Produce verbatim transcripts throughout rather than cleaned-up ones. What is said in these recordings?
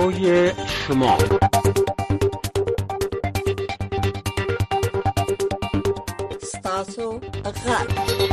رادیوی شما. ستاسو غږ.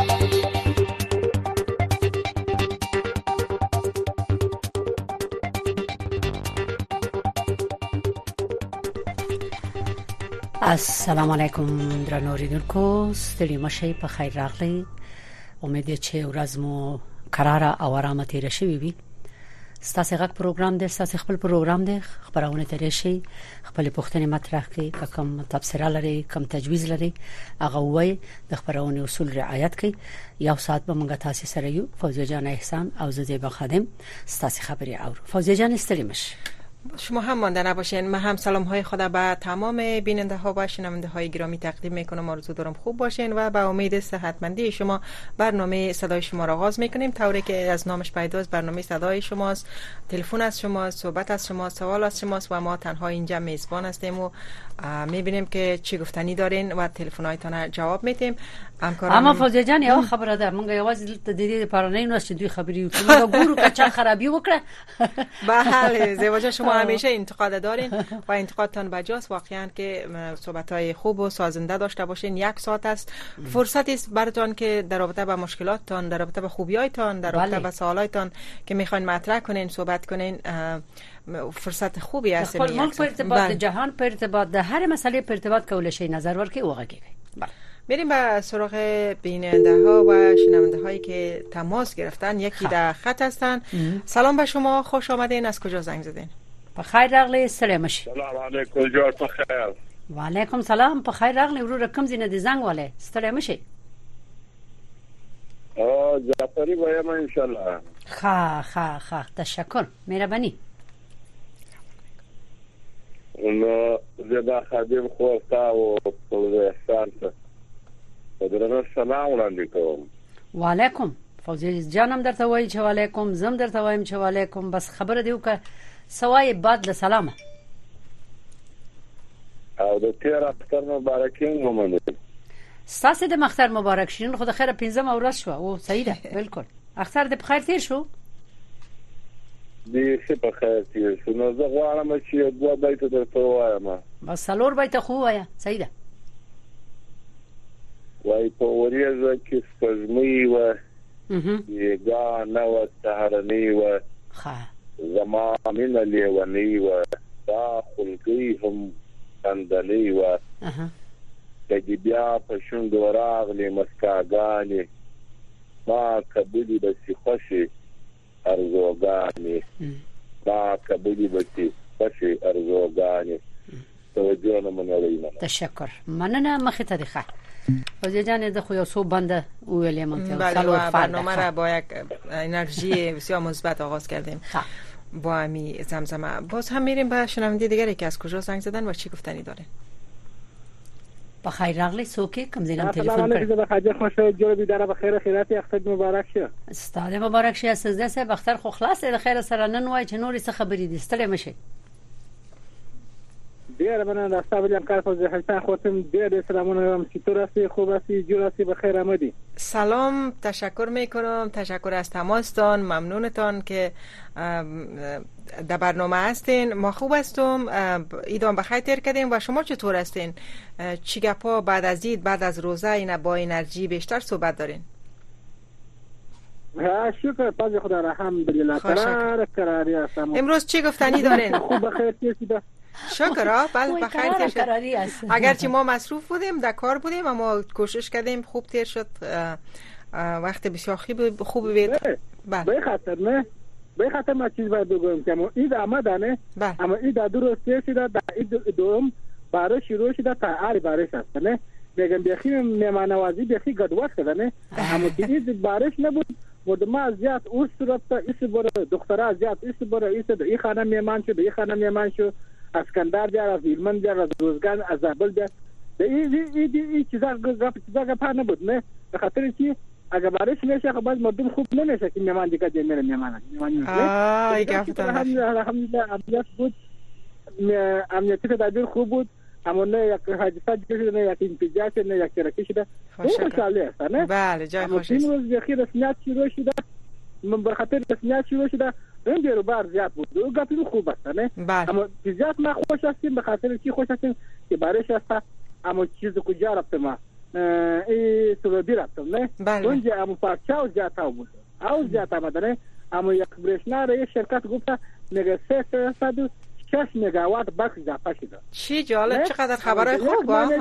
السلام علیکم درنو اوریدونکو، ستړي مشئ، په خیر راغلی. امید چې ورځ مو قراره او آرامه تیر شي وي. ستاسو غږ پروګرام دی، ستاسو خپل پروګرام دی، خبرونه تیر شي، خپل پوښتنې مطرح کړئ، کوم تفسیر لري، کوم تجویز لري، هغه وایي، د خبرونه اصول رعایت کړئ. یو ساعت به موږ تاسو سره یو. فوزیه جان احسان او زیبا خادم ستاسو خبري اورو. فوزیه جان ستړي مشئ. شما هم مانده نباشین. من هم سلام های خدا به تمام بیننده ها و شنونده های گرامی تقدیم میکنم. آرزو دارم خوب باشین و با امید صحتمندی شما برنامه صدای شما را آغاز میکنیم. طوری که از نامش پیداست، برنامه صدای شماست، تلفن از شماست، صحبت از شماست، سوال از شماست و ما تنها اینجا میزبان هستیم و میبینیم که چی گفتنی دارین و تلفن هایتان جواب میدیم. اما فوزیه جان یو خبره ده، مونږ یوازې د دې لپاره نه نو چې دوی خبري وکړو، ګورو که چا خرابي وکړه. بله زیبا جان، شما همیشه انتقاد دارین و انتقادتان بجاست. واقعا که صحبت‌های خوب و سازنده داشته باشین. یک ساعت است، فرصتی است براتون که در رابطه با مشکلاتتان، در رابطه با خوبی‌هایتان، در رابطه با سوالاتتان که میخواین مطرح کنین، صحبت کنین، فرصت خوبی است. خپل ملک په ارتباط، جهان په ارتباط، د هر مسئله په ارتباط کول شي نظر ورکړي او غږی. بله میریم به سراغ بیننده ها و شنونده هایی که تماس گرفتن. یکی در خط هستن. سلام به شما، خوش آمدین. از کجا زنگ زدین؟ په خیر راغلی. سلام مشي. سلام علیکم. جوړ په خیر. و علیکم سلام. په خیر راغلی. ورور کوم زینه دي زنګ والے. سلام مشي. او جعفری وایم ان شاء الله. خا خا خا تشکر، مهربانی. نو زیبا خادم خوستا او فوزیه احسان ته درنه سلام وړاندې کوم. و علیکم. فوزیه جانم درته وایي چې و علیکم، زم درته وایم چې و علیکم. بس خبره دی وکړه سوای بعد له سلامه. او د تیر اختر مبارکین ومنه. ستاسو د مختر مبارک شین. خو د خیره پنځم ورځ شو او صحیح ده. بالکل اختر د بخیر تیر شو. دې څه په خیر تیر شو. نو زه غواړم چې دوه بیت درته وایم. بس څلور بیت خو وایا. صحیح ده. وای په وریځ کې سپږمۍ و یګا نو سهارنی و ښه زما من لیونی و دا خلقی هم اندلی و کدی بیا په شونډو راغلی مسکاګانی ما کبلی بسی خوشی ارزوګانی ما کبلی بسی خوشی ارزوګانی توجه نه منوي. تشکر، مننه. مخه ته ښه. فوزیه جان د خو یو سو بنده ویلې مونته بله برنامه را با یک انرژی بسیار مثبت آغاز کردیم با امی زمزمه. باز هم میریم به شنونده دیگری که از کجا زنگ زدن و چی گفتنی دارین. با خیر راغلی. سوکی کم زینم تلفن سلام علیکم. به خیر خوش جوړ بي دره بخیر خیرات اختر مبارک شه. استاد مبارک شه. سزده سه بختر خو خلاص د خیر سره نن وای چې نورې څه خبرې دي. ستړي مشه. دیره من از استابل کار فوزیه حسین خودم دیره سلامونه چطور هستی؟ خوب هستی؟ جور هستی؟ بخیر آمدی. سلام، تشکر میکنم. تشکر از تماستان، ممنونتان که در برنامه هستین. ما خوب هستم. ایدان بخیر تیر کردیم و شما چطور هستین؟ چی گپا بعد از عید، بعد از روزه اینا با انرژی بیشتر صحبت دارین؟ ها شکر پاز خدا الحمدلله. قرار قراری هستم. امروز چی گفتنی دارین؟ خوب بخیر تیر. شکر. بله بخیر تیر شد. اگرچه ما مصروف بودیم، در کار بودیم، اما کوشش کردیم خوب تیر شد. وقت بسیار خوب خوب بود. بله به خاطر نه به خاطر ما چیز باید بگم که ما عید آمدانه، اما عید درست تیر شده. در عید دوم بارش شروع شده تا آخر بارش است نه. میگم بخیر مهمان نوازی بخیر گدوات شده نه. اما که عید بارش نبود مردم زیاد اون صورت ایست بر دخترها زیاد ایست بر ایست این خانه میهمان شد، این خانه میهمان شد، اسکندر بیار، از ایلمن بیار، از روزگان، از زابل بیار. این این این چیزا گپ چیزا گپ نبود نه. به خاطر چی اگر بارش نشه خب باز مردم خوب نمیشه که میهمان دیگه دیگه میره میهمان میهمان. آه این گپ الحمدلله امنیت بود، امنیتی تدبیر خوب بود. اما نه یک حادثه شده، نه یک انفجار شده، نه یک ترکی شده. خوشحالی است نه. بله جای خوش است. این روز بخیر رسمیت شروع شده. من به خاطر رسمیت شروع شده این بیروبار زیاد بود و گپی خوب است نه اما زیاد ما خوش هستیم به خاطر چی خوش هستیم که بارش است اما چیز کجا رفتم ای سعودی رفتم نه اونجا اما پاچاو زیاد بود او زیاد آمده اما یک برشنا را یک شرکت گفت میگه سه صد و شش مگاوات بخش اضافه شده. چی جالب، چقدر خبرهای خوب ها.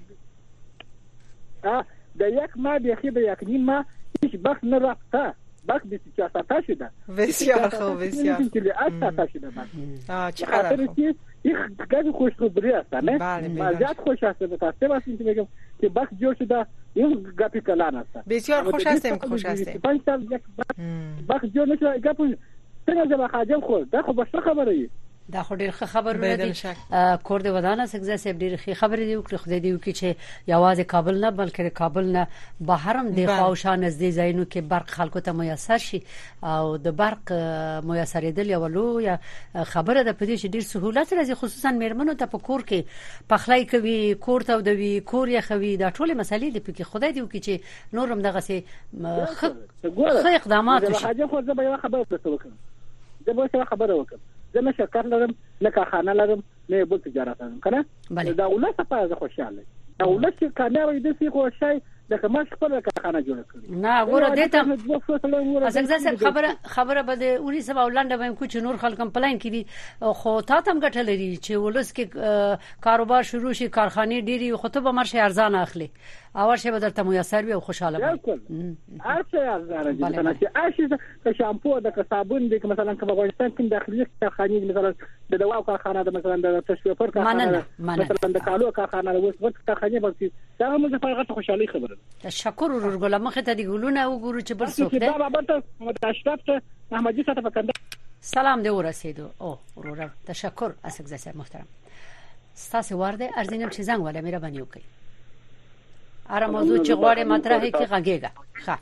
در یک ماه بیخی در یک نیم ماه هیچ بخش نرفته، بخش بیست و چهار ساعته شده. بسیار خوب، بسیار خوب. شده آه چقدر خوب. این گاز خوشخبری است نه؟ بله بله. زیاد خوش است متاسف هستیم که میگم که بخش جور شده این گپی کلان است. بسیار خوش هستیم، خوش هستیم. پنج سال یک بخش جور نشده گپ څنګه زما خاجم خو دا خو بشره خبره ای دا خو ډیر ښه خبرونه دي کور د ودانه څنګه سه ډیر ښه خبرې دی او خدای دی کی چې یوازې کابل نه بلکې کابل نه بهرم د خواوشان نزدې ځایونو کې برق خلکو ته میسر شي او د برق میسرېدل یو لوی خبره ده په دې چې ډیر سہولت راځي خصوصا میرمنو ته په کور کې پخلای کوي کور ته دوی کور یې خوي دا ټول مسلې دي په خدای دی کی چې نورم دغه سه ښه اقدامات شي خاجم خو زه به یو خبره وکړم زه به یو خبره وکړم زه نه شرکت لرم نه کارخانه لرم نه بل تجارت لرم کنه دا ولس په زه خوشاله دا ولس چې کامیاب دي سي خوشای د کومه خپل کارخانه جوړ کړی نه ګوره دته ازګه خبره خبره بده اونې سبا ولنده باندې کوم نور خلکم پلان کړي خو تا تم ګټه لري چې ولس کې کاروبار شروع شي کارخانه ډيري خو ته به مرشه ارزان اخلي اول شی بدل ته میسر وي او خوشاله وي ارڅه ارزان دي کنه چې اشي د شامپو د صابون د مثلا په افغانستان کې داخلي کارخانه مثلا د دوا کارخانه د مثلا د تشویفر کارخانه مثلا د کالو کارخانه د وسوت کارخانه بلکې دا موږ په غټه خوشالي خبره تشکر ورګل مخه ته دی ګلونه وګورو چې بل څوک دی دا بابا متشکر احمدی ساته پکنده سلام دی ورسېدو او ورور تشکر اسګه سره محترم ستاسو ورده ارزینم چې زنګ ولا مې را باندې وکي اره موضوع چې غواړې مطرحه کې غږیږي ښه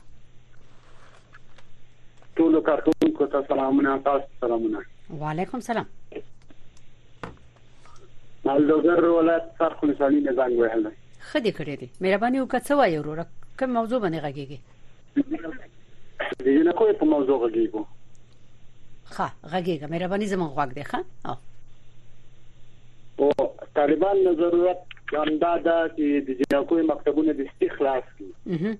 ټول کارکونکو ته سلامونه تاسو سلامونه وعلیکم سلام مالدوزر ولایت سرخ لسانی نه زنګ وهل خدي کړی دي مهرباني وکړه څه وایو وروره کوم موضوع باندې غږیږي دې نه کوی په موضوع غږیږي ښه غږیږي مهرباني زموږ غږ دی ښه او او طالبان نه ضرورت همدا دا چې د جنکوي مکتبونو د استخلاص کی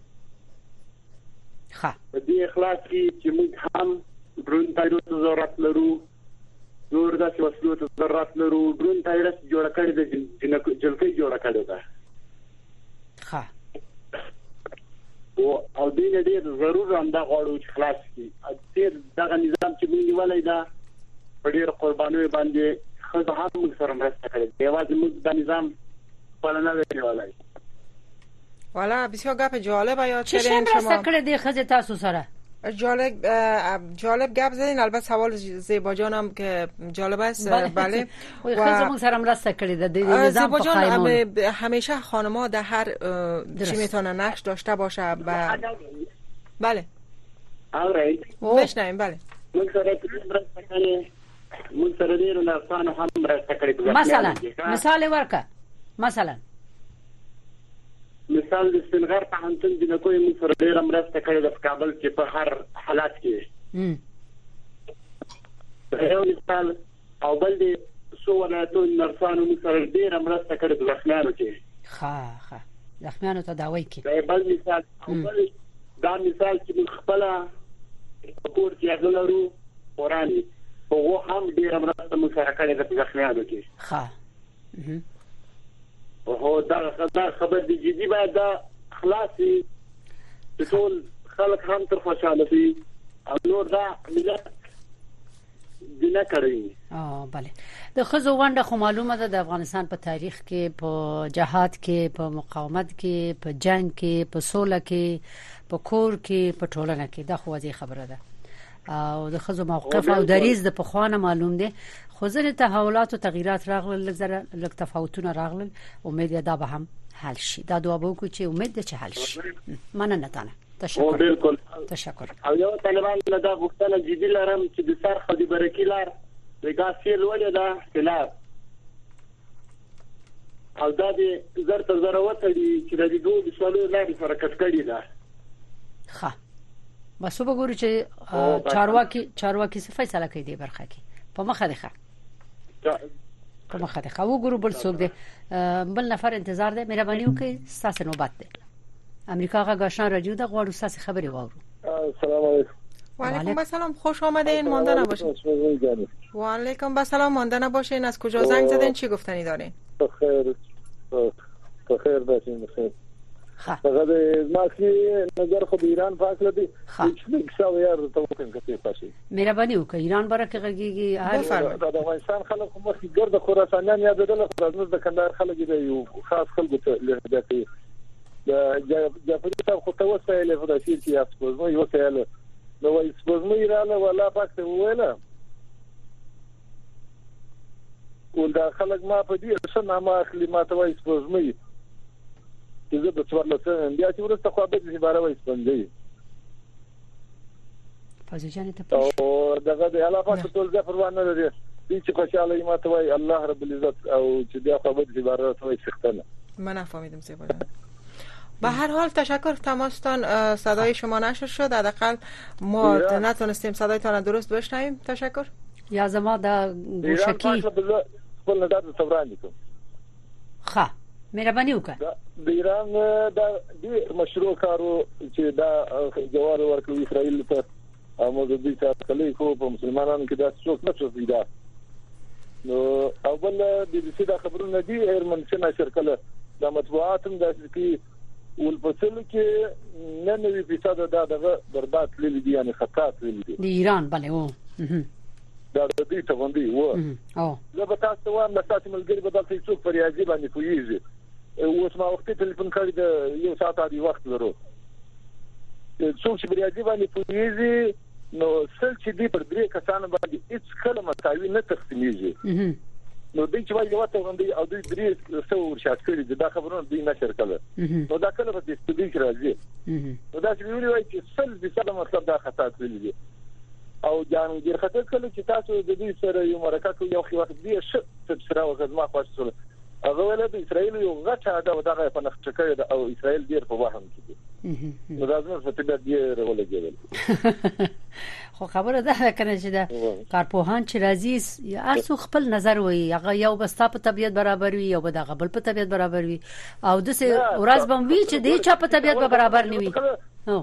ښه په دې اخلاص کې چې موږ هم درون تایرو ته ضرورت لرو نور د وسلو ته ضرورت لرو درون تایرس جوړ کړی د جنکو جلکې جوړ کړی دا ښه او او دې نه ډېر ضرور هم دا غواړو چې خلاص کی اته دا نظام چې موږ ولای دا په ډېر قربانوي باندې خو هم موږ سره مرسته کړې دی واځي موږ د نظام پالنه وکړای والا بسیار گپ جالبه یا چه شما مرسته کړې دی خزه تاسو سره جالب جالب گپ زدین البته سوال زیبا جانم که جالب است بله و خزه موږ سره مرسته کړې ده د نظام په قانون همیشه خانم‌ها در هر چی میتونه نقش داشته باشه و بله alright بشنویم بله موږ سره مرسته کړې موږ سره ډیر نرسانو هم مرسته کړې مثلا مثال ورکا مثلا مثال د سنغر په هنتون د نکوي موږ سره ډیر مرسته کړې د کابل کې په هر حالات کې ام یو مثال او بل د سو ولایتو نرسانو موږ سره ډیر مرسته کړې د زخمیانو کې ښه ښه زخمیانو ته داوي کې دا بل مثال بل دا مثال چې موږ خپل کور کې غلرو وراني او هم ډیر مرسته موږ سره کړې د زخمیانو کې ښه او دا خبر دی جدي باید دا خلاصي ټول خلک هم تر خوشاله شي او نور دا ملت دینه کوي اه بله د خزو ونده خو معلومه ده د افغانستان په تاریخ کې په جهاد کې په مقاومت کې په جنگ کې په سوله کې په کور کې په ټولنه کې دا خو ځي خبره ده او د خزو موقف او دریز د پخوانه معلوم دي خو ځنه تحولات او تغیرات راغلل لږ لږ تفاوتونه راغلل امید ده به هم حل شي دا دعا به وکړو چې امید ده چې حل شي مننه تانه تشکر بالکل تشکر او یو طالبان له دا غوښتنه جدي لرم چې د سر خدي برکی لار لګاسیل ولې دا خلاف او دا د زر تر زر وته دي چې د دوه بشالو لارې سره کټکړی ده ښه بس وګورو چې چارواکي چارواکي څه فیصله کوي دی برخه کې په مخه ده په مخه ده وګورو بل څوک دی بل نفر انتظار ده مهرباني وکړئ ستاسو نوبت ده امریکا غا گاشان راجو ده غواړو ستاسو خبري واورو. السلام علیکم. و علیکم السلام، خوش آمدین. مانده نباشین. و علیکم السلام، مانده نباشین. از کجا زنگ زدین؟ چی گفتنی دارین؟ بخیر بخیر باشین. بخیر. فقط ماسی نظر خود ایران فاصله دی یک سال یار تو ممکن کسی پاشی مهربانی وکړه ایران برکه غږیږي هر د افغانستان خلک خو مخکې ګرد خراسانیان یاد دل خو د کندهار خلک دی یو خاص خلکو ته لهجه کوي د جعفری صاحب خو توسه له فداسي کې اسپوز نو یو څه له نو وای اسپوز مې رااله ولا پاک ویله ولدا خلک ما په دې سره ما اخلي ما ته وای اسپوز مې چې د څوارلسم بیا چې ورسته خو به دې بارا وای سپندې فازجان ته پښه او دغه د علاوه ټول ځفر ونه لري چې خوشاله ما ته وای الله رب العزت او چې بیا خو به دې بارا وای سختنه. من نفهمیدم زیبا جان. به هر حال تشکر، تماستان صدای شما نشر شد، حداقل ما نتونستیم صدایتان درست بشنویم. تشکر. یا زما د گوشکی خپل نظر تبران کوم. ښه مهرباني وکړه. د ایران د مشروع کارو چې دا جوار ورکوي اسرائیل ته موجودي تکلیف کو په مسلمانانو کې دا څوک نه څه پیدا نو اول د دې څه خبرونه دي هرمن څنګه شرکله د مطبوعاتم د کې ولپسل کې نه نوي فیصد دا دغه برباد لیدل دي یعنی خطات لیدل دي د ایران بله و دا د دې ته باندې و او زه به تاسو وایم د تاسو ملګری بدل څه څوک پریازي باندې کویږي اوس ما وخت ټلیفون کړی د یو ساعت دی وخت لرو څوک چې پریازي باندې کویږي نو سل چې دی پر درې کسان باندې هیڅ کلمه تاوی نه تقسیمیږي نو دوی چې وایي واته باندې او دوی درې څو ورشات کړی دا خبرونه دوی نشر کړل نو دا کله په استودیو کې راځي نو دا چې ویلي وایي چې سل د څه مطلب دا خطا کړی دي او جان ګر خطر کله چې تاسو د دې سره یو مرکه یو خو وخت دی ش تبصره او خدمه خاصه هغه ول د اسرائیل یو غټه دا دغه په نقشه کړی او اسرائیل ډیر په وهم کې دي نو دا زموږ په طبيعت دی ولګیدل خو خبره ده کنه چې دا کارپوهان چې راځي یا څو خپل نظر وي هغه یو بستا په طبيعت برابر وي یو دغه بل په طبيعت برابر وي او د سه ورځ بم وی چې دی چا په طبيعت برابر نه وي هو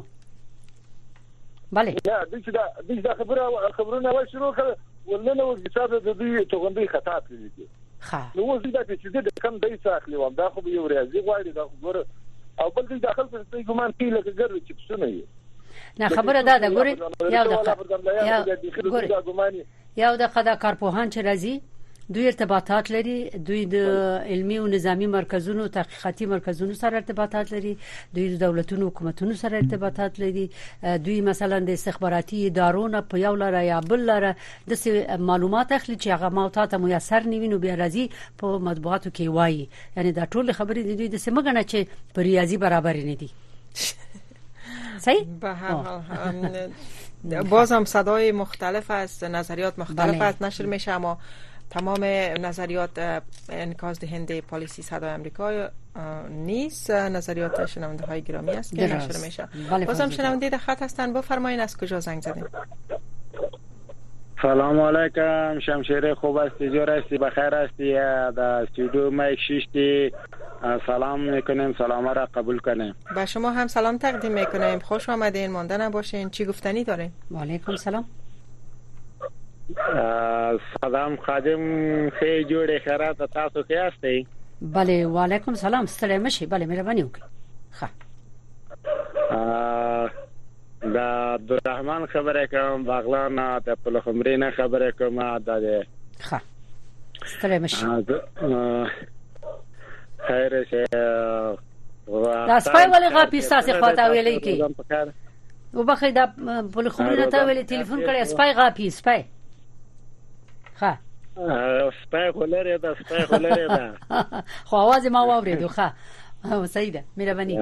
bale یا د چې دا د دا خبره خبرونه وای شروع کړ ولنه و حساب د دې توغندې خطا کړی ښه نو زه دا چې د کم دای ساخلی و دا خو یو ریاضي غواړي دا خبره او بل دې داخل څه ګمان کوي لکه ګر چې پسونه یې نه خبره ده دا ګوري یو د یو د قدا کارپوهان چې راځي دوی ارتباطات لري دوی د علمي او نظامی مرکزونو تحقیقاتي مرکزونو سره ارتباطات لري دوی د دولتونو حکومتونو سره ارتباطات لري دوی مثلا د استخباراتي ادارو په یو لاره یا بل لاره د معلومات اخلي چې هغه موضوعات میسر نیوینو بیا راځي په مطبوعاتو کې وایي یعنی دا ټول خبرې د دوی د سمګنه چې په ریاضي برابر نه دي صحیح به هر حال باز هم صدای مختلف از نظریات مختلف از نشر میشه اما تمام نظریات انعکاس دهنده پالیسی صدای آمریکا نیست نظریات شنونده های گرامی است که نشر میشه بازم شنونده در خط هستن بفرمایید از کجا زنگ زدین سلام علیکم شمشیر خوب هستی جور هستی بخیر هستی در استودیو مایک شیشتی سلام میکنیم سلام را قبول کنیم با شما هم سلام تقدیم میکنیم خوش آمدین مانده نباشین چی گفتنی دارین و علیکم سلام سلام خادم خی جوړ خیرات تاسو کې هستئ بله و علیکم سلام ستړی مشي بله مهرباني وکړئ ښه دا عبدالرحمن خبره کوم باغلان د پلخمرینه خبره کوم دا ښه ستړی مشي خیر شه دا سپای ولې غاپی تاسو خواته ویلې کی وبخې دا پلخمرینه ته ویلې ټلیفون کړی سپای غاپی سپای ها سپای خلره ده سپای خلره ده خو आवाज ما واورېدو ښه او صحیح ده مهرباني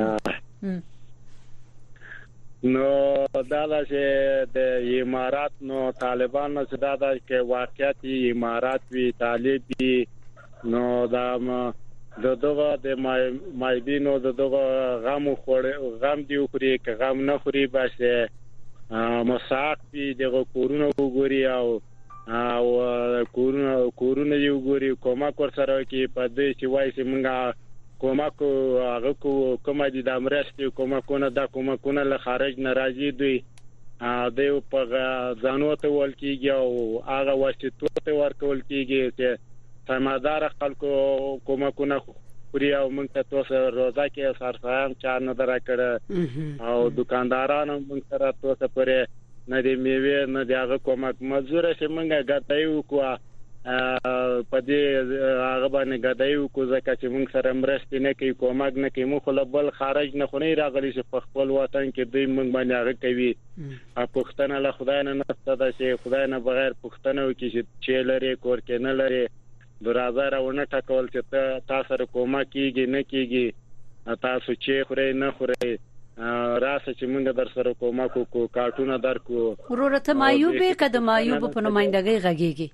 نو دا د د امارات نو طالبان نو صدا ده کې واقعیت امارات وی طالب دي نو دا دغه د مایدینو دغه غم خور غم دی خوري که غم نه خوري باشه مساق پی دغه کورونه وګوري او او کورونه کورونه یو ګوري کومک ورسره کې په دې چې وایي چې موږ کومک هغه کومه دي د امرستي کومکونه د کومکونه له خارج ناراضي دوی د په ځانو ته ول کېږي او هغه واسطو ته ورکول کېږي چې سمادار خلکو کومکونه پوری او موږ ته توسه روزه کې سرسام چا نه درکړه او دکاندارانو موږ سره توسه پرې نه دی میوه نه دی هغه کومک مزوره چې موږ غټایو کو په دې هغه باندې غټایو کو ځکه چې موږ سره مرسته نه کوي کومک نه کوي مخ له بل خارج نه خونی راغلی چې په خپل وطن کې دوی موږ باندې هغه کوي او پښتنه له خدای نه نسته دا چې خدای نه بغیر پښتنه وکړي چې لري کور کې نه لري درازه راونه ټکول چې تاسو سره کومک کیږي نه کیږي تاسو چې خوري نه خوري راسه چې موږ در سره کومک کو کارتونه درکو ورته مایوبه کده مایوب په نمائندګۍ غږیږي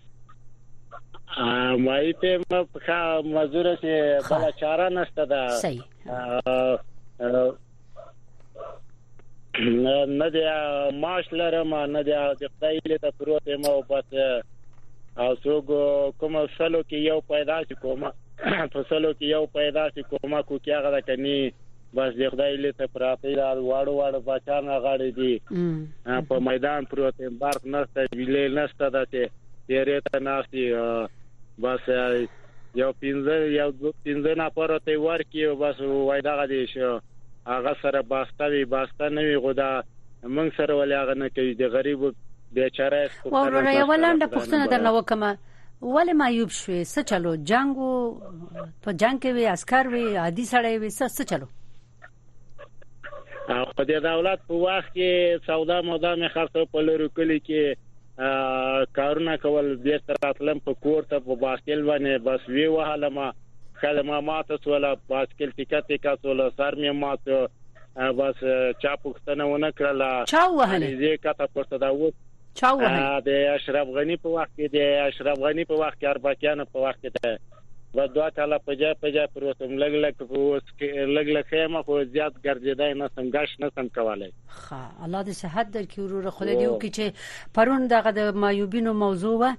ا مای په مخه مزوره چې بل چاره نشته دا صحیح نه دی ماش لرم نه دی د خدای له پروت ما بس او څوک کوم سلو کې یو پیدا شي کومه په سلو کې یو پیدا شي کومه کو کې هغه کني بس د خدای له پراته دا واړو واړو بچان غاړي دي په میدان پروت برق نشته ویلې نشته دته یې ته ناشتي بس یو پینځه یو پینځه نه پرته ورکی بس وای دا غدي شو هغه سره باستوي باسته نه وي غدا موږ سره ولې هغه نه کوي د غریب بیچاره ورونه یو لاندې پښتنه درنه وکم ولې مایوب شوې څه چلو جنگو په جنگ کې وي عسكر وي عادي سړی وي څه چلو په دې دولت په وخت کې سودا مودا مې خرڅ په لوري کلی کې کارونه کول د تراتلم په کور ته په باسکل باندې بس وی وهاله ما خدمه ماته سوله باسکل ټیکټ ټیکټ سوله سر مې ماته بس چا پښتنه ونه کړله چا وهله دې کته پورته دا و چا وهله د اشرف غنی په وخت کې د اشرف غنی په وخت کې اربکیان په وخت کې ده و دوه کاله په جای په جای پروتم لګ لګ په لګ لګ خیمه خو زیات ګرځیدای نه سم غش نه سم کولای ها الله دې صحت درکې ورور خو دې وکي چې پرون دغه د مایوبینو موضوع و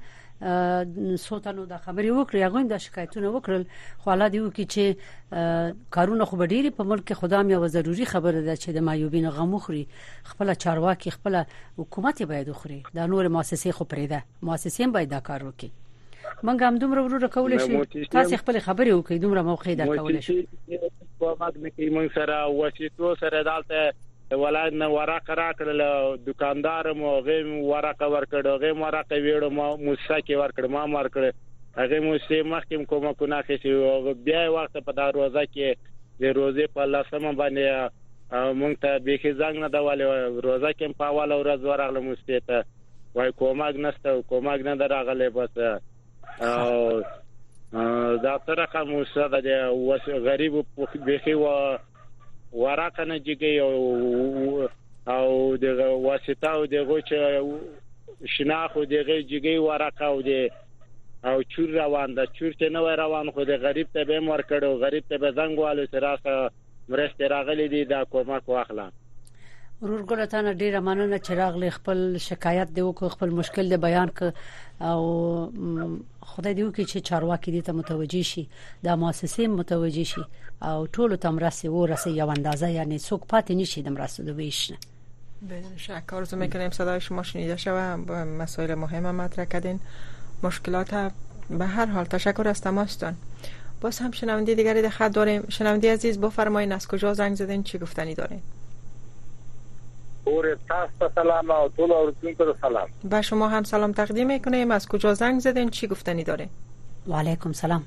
سوتانو د خبري وکړي هغه د شکایتونو وکړل خو الله دې وکي چې کارونه خو ډېری په ملک خدا مې و ضروری خبره ده چې د مایوبینو غمو خوري خپل چارواکي خپل حکومت باید خوري د نور مؤسسې خو پرېده مؤسسې باید دا کار وکړي منګ هم دومره ورور کول شي تاسو خپل خبري وکړئ دومره موقع در کول شي په ماګ کې مون سره وشیتو سره دالته ولایت نه ورقه راکړل دکاندار مو غیم ورقه ورکړو غیم ورقه ویړو مو موسکه ورکړ ما مارکړ هغه مو سي محکم کومه کو نه خسي بیا وخت په دا روزه کې د روزه په لاسمه باندې مونږ ته به کې ځنګ نه دواله روزه کې په اول ورځ ورغله مستته وای کوماګ نسته کوماګ نه دراغله بس او دا طرقه موسه د غریب په بخي و ورقه نه جګي او او د واسطه او دغه چې شناخو دغه جګي ورقه او د او چور روان ده چور ته نه روان خو د غریب ته به مر کړو غریب ته به زنګ والو سره مرسته راغلي دي دا کومک واخلم ورور ګلتانه ډیره مننه چې راغلی خپل شکایت دی او خپل مشکل دی بیان ک او خدای دې وکړي چې چارواکي دې ته متوجي شي د مؤسسې متوجي شي او ټول ته مرسته ورسي یو اندازه یعنی څوک پاتې نشي د مرسته د ویش نه بدون شک آرزو میکنیم صدای شما شنیده شود مسائل مهم مطرح کردین مشکلات به هر حال تشکر از تماستان باز هم شنونده دیگری در خط داریم شنونده عزیز بفرمایید از کجا زنگ زدین چی گفتنی دارین اور تاسو سلام او ټول اورونکو سلام با شما هم سلام تقدیم میکنیم از کجا زنگ زدین چی گفتنی داره و علیکم سلام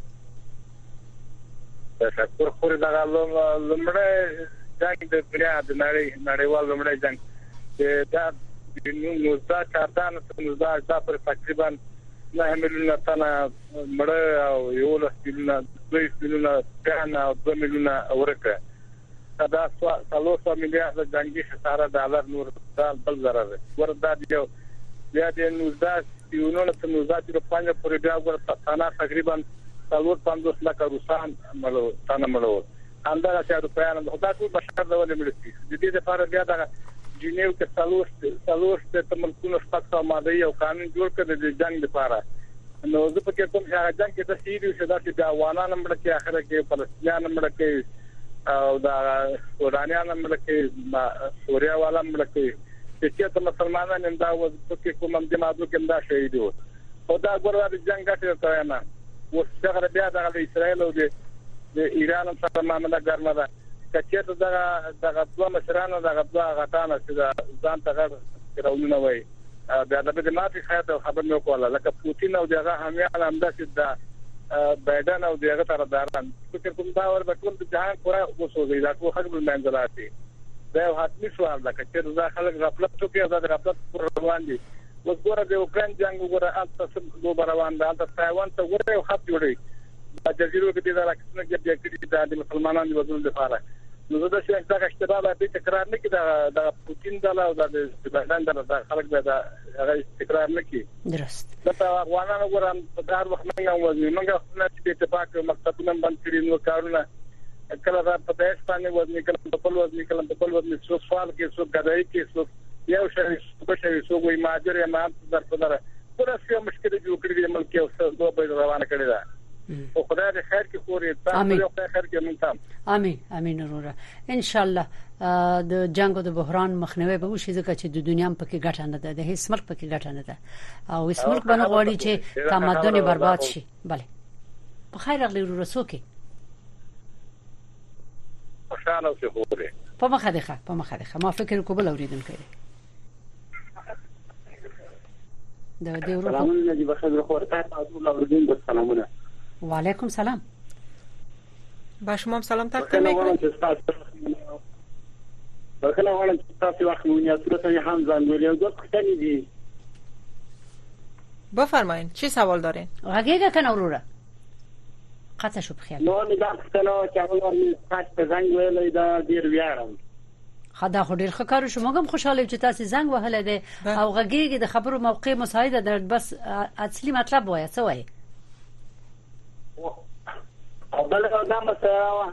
تشکر خوري دا لمړی ځای د بیا د نړۍ نړیوال لمړی ځای دا نو دا چاردان نو دا پر تقریبا نه مليونه تنه مړ او یو له مليونه دوه مليونه ځان او دوه مليونه ورکه دا څلور میلیارډ جنگي خساره ډالر نور دال بل zarar وردا دی بیا د نوزدا یونونو ته نوزدا چې په پنځه پورې بیا ورته تانا تقریبا څلور پنځوس لک روسان ملو تانا ملو انده چې د پیان د خدای ټول بشر ډول ملي د دې لپاره بیا د جنیو کې څلور څلور ته ملکونو شپږ ماده یو قانون جوړ کړ د جنگ لپاره نو زه په کې کوم چې جنگ کې تفصیل شي دا چې افغانان مړ کې اخره کې فلسطینیان مړ کې او دا سودانیان مړ کې سوریا والا مړ کې چې ته مسلمانان انده و په کوم د ماده کې انده شهید وو او دا ګورو د جنگ ګټه نه وسره بیا د اسرائیل او د ایران سره معاملې ګرمه ده چې دا د غوښتنو مشرانو د غوښتنو غټانه چې ځان ته راولونه وای بیا د دې مافي خاطر خبر نو کوله لکه پوتین او دغه همیان همدا چې د بایدن او دغه طرفداران فکر کوم دا ور بټول د جهان پورا وسوځي دا ټول حق منځلاتي دا یو حتمي سوال ده چې دا خلک غفلت کوي دا غفلت پر روان دي وګوره د اوکران جنگ وګوره البته دوه روان ده البته تایوان ته وګوره یو خط جوړي د جزیرو کې د راکسنه کې کې د مسلمانانو د وزن لپاره نو دا چې دا اشتباه به تکرار نه کړي د پوتین دلا او د بایدن دلا خلک به دا هغه تکرار نه کړي درست دا افغانانو ګورم په کار وخت نه یو وځي موږ خپل چې اتفاق مکتبونه باندې کړی نو کارونه کله دا په داس باندې وځي کله په خپل وځي کله په خپل وځي څو سوال کې څو غدای کې څو یو شی څه شی څو وي ماجر یا ما در په دره پورا څه مشکل جوړ کړی د ملک او څو دوه به روانه کړی دا او خدای دې خیر کې خوري تاسو یو خیر کې مونږ امين امين وروره ان شاء الله د جنگ او د بحران مخنیوي به وشي ځکه چې د دنیا په کې ګټه نه ده د هیڅ ملک په کې ګټه نه ده او هیڅ ملک باندې غواړي چې تمدن برباد شي bale په خیر اغلی وروره سوکي خوشاله اوسه خوري په مخه ده په مخه ده ما فکر کوبل اوریدونکو دا دی ورو سلامونه دي بخیر خورته تاسو اوریدونکو سلامونه وعلیکم سلام با شما هم سلام تقدیم میکنم بخیر اولم تاسو وخت مونیاتورت هم زنگولی و دو کتنی دی بفرمایید چی سوال دارین اگه کنه اورورا قطع شو بخیر نو نگاه کتنو که اولم قطع به زنگ ویلی دا دیر ویارم خدا خو ډیر ښه کار شو موږ هم خوشاله چې تاسو زنګ وهله دي او غږیږي د خبرو موقع مساعده در بس اصلي مطلب وایي څه وایي بله دا مسئله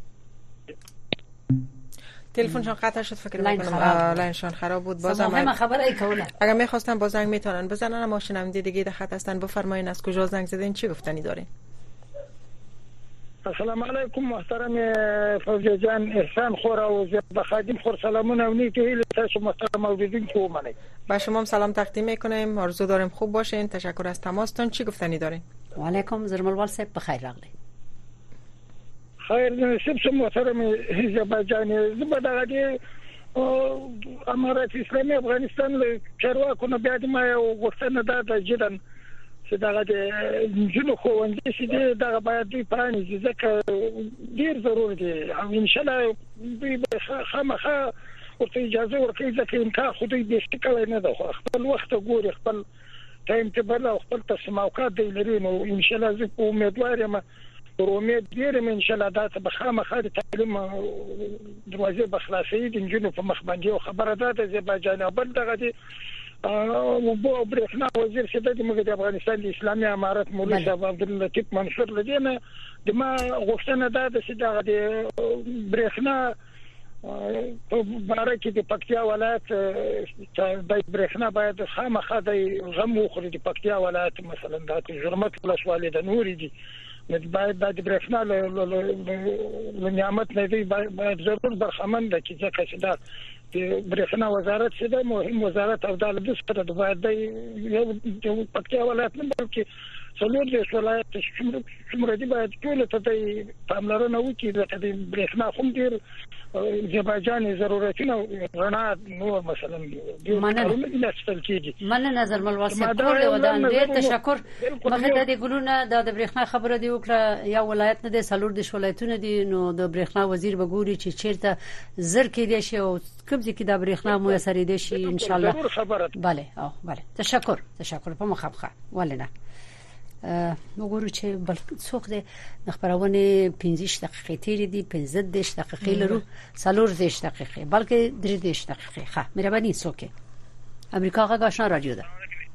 تلفنشون قطع شد فکر می‌کنم لاینشون خراب بود بازم مهمه خبر ای کوله اگر می‌خواستن با زنگ میتونن بزنن اما شنونده دیگه در خط هستن بفرمایید از کجا زنگ زدین چی گفتنی دارین السلام علیکم محترم فوزی جان احسان خور او زیاد خادم خور سلامونه و نیکی تاسو محترم اوریدین کو منی با شما هم سلام تقدیم میکنیم آرزو داریم خوب باشین تشکر از تماستون چی گفتنی دارین و علیکم زرملوال صاحب بخیر راغلی خیر نصیب شم محترم آذربایجان زبدغه امارات اسلامی افغانستان له چارواکو بیا د ما یو غوښتنه ده جدن چې دغه د جنو خوندې چې دغه باید دوی پرانیزي ځکه ډیر ضروري دی او ان شاء الله دوی به خامخا ورته اجازه ورکړي ځکه امکان خو دوی به شکل نه ده خپل وخت ګوري خپل ټایم ټیبل او خپل تصمیمات دی لري نو ان شاء الله زه امیدوار یم امید ډیر ان شاء الله دا به خامخا د تعلیم دروازه بخلاصي د جنو په مخ باندې خبره ده د آذربایجان بل دغه دی او بو برېښنا وزیر شه د موږ د افغانستان د اسلامي امارات مولوي صاحب عبداللطیف منصور لدینه د ما غوښتنه ده چې دا د برېښنا په باره کې د پکتیا ولایت د برېښنا باید خامخا د غم وخوري د پکتیا ولایت مثلا د جرمت ولسوالۍ د نوري دي باید د برېښنا له نعمت نه دی باید ضرور برخمن ده چې ځکه چې دا د برېښنا وزارت څه ده مهم وزارت او د لبسره د باید د پکتیا ولایت نه بلکې څلور د ولایت څومره دی باید ټول ته د پاملرنه وکړي د برېښنا خو ډیر آذربایجان ضرورتونه رڼا نور مثلا مننه مننه نظر ملواسه کول ودان ډیر تشکر مخه د ګلونه د برېښنا خبره دی وکړه یا ولایت نه د سلور د ولایتونه دي نو د برېښنا وزیر بګوري چې چیرته زر کې دي شي او کوم ځکه د برېښنا موثر دي شي ان شاء الله bale او bale تشکر تشکر په مخابخه ولنه وګورو چې بل څوک د خبرونه پنځه دقیقې تیرې دي پنځه دقیقې لرو څلور دقیقې بلکې درې دقیقې ښه مهرباني څوک امریکا غا آشنا رادیو ده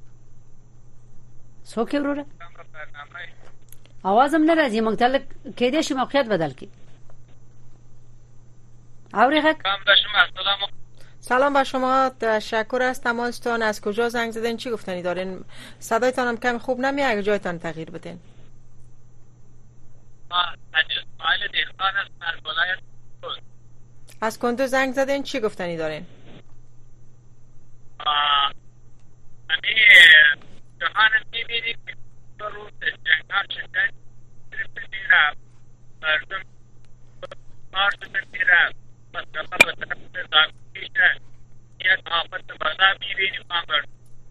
څوک وروره आवाज هم نه راځي موږ ته کې دې شي موقعیت بدل کی اورې غږ سلام سلام با شما، تشکر از تماستان. از کجا زنگ زدین؟ چی گفتنی دارین؟ صدایتان هم کم خوب نمیاد، اگه جایتان تغییر بدین. اسماعیل دیخان از ولایت کندوز. از کندوز زنگ زدین، چی گفتنی دارین؟ امی جهان میبینید که دو روز جنگان شدن میرم مردم مارد میرم مثلا به طرف داکتیشن یک آفت بازا میبینیم آمرد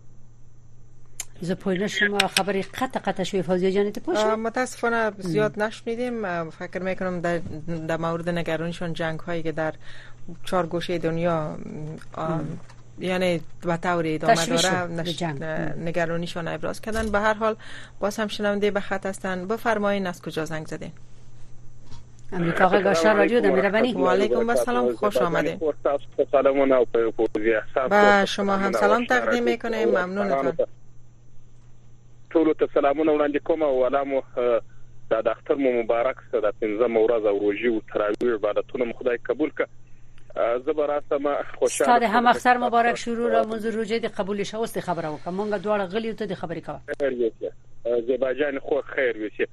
زه پوی نشم خبری قطع قطع شوی فوزیه جانی تپوشه؟ متاسفانه زیاد نشنیدیم. فکر میکنم در, در مورد نگرانیشون جنگ هایی که در چهار گوشه دنیا یعنی به طور ادامه داره نش... نگرانیشون ابراز کردن. به هر حال باز هم شنونده به خط هستن. بفرمایید از کجا زنگ زدین؟ امریکا آقای گاشار رادیو در میربنی. و علیکم السلام، خوش آمدین. با شما هم سلام تقدیم میکنیم. ممنونتون. ټول ته سلامونه وړاندې کوم او علامو د اختر مو مبارک شه. د پنځم ورځ او روزي او تراویح عبادتونه مو خدای قبول ک. زبراسته خوشاله ستاره هم اختر مبارک شروع را منظور روزي د قبول شه. اوس خبره وکم مونږ دواړه غلی ته د خبرې کوه. خیر وي. زباجان خو خیر وي.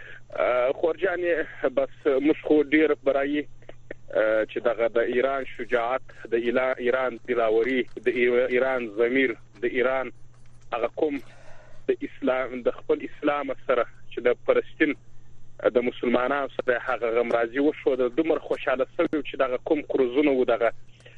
خورجان بس مش خو ډیر برای چې دغه د ایران شجاعت، د ایران دلاوري، د ایران ضمیر، د ایران هغه کوم د اسلام د خپل اسلام سره چې د فلسطین د مسلمانانو سره هغه غمرازي وشو. د دومره خوشاله شوی چې دغه کوم کروزونه و دغه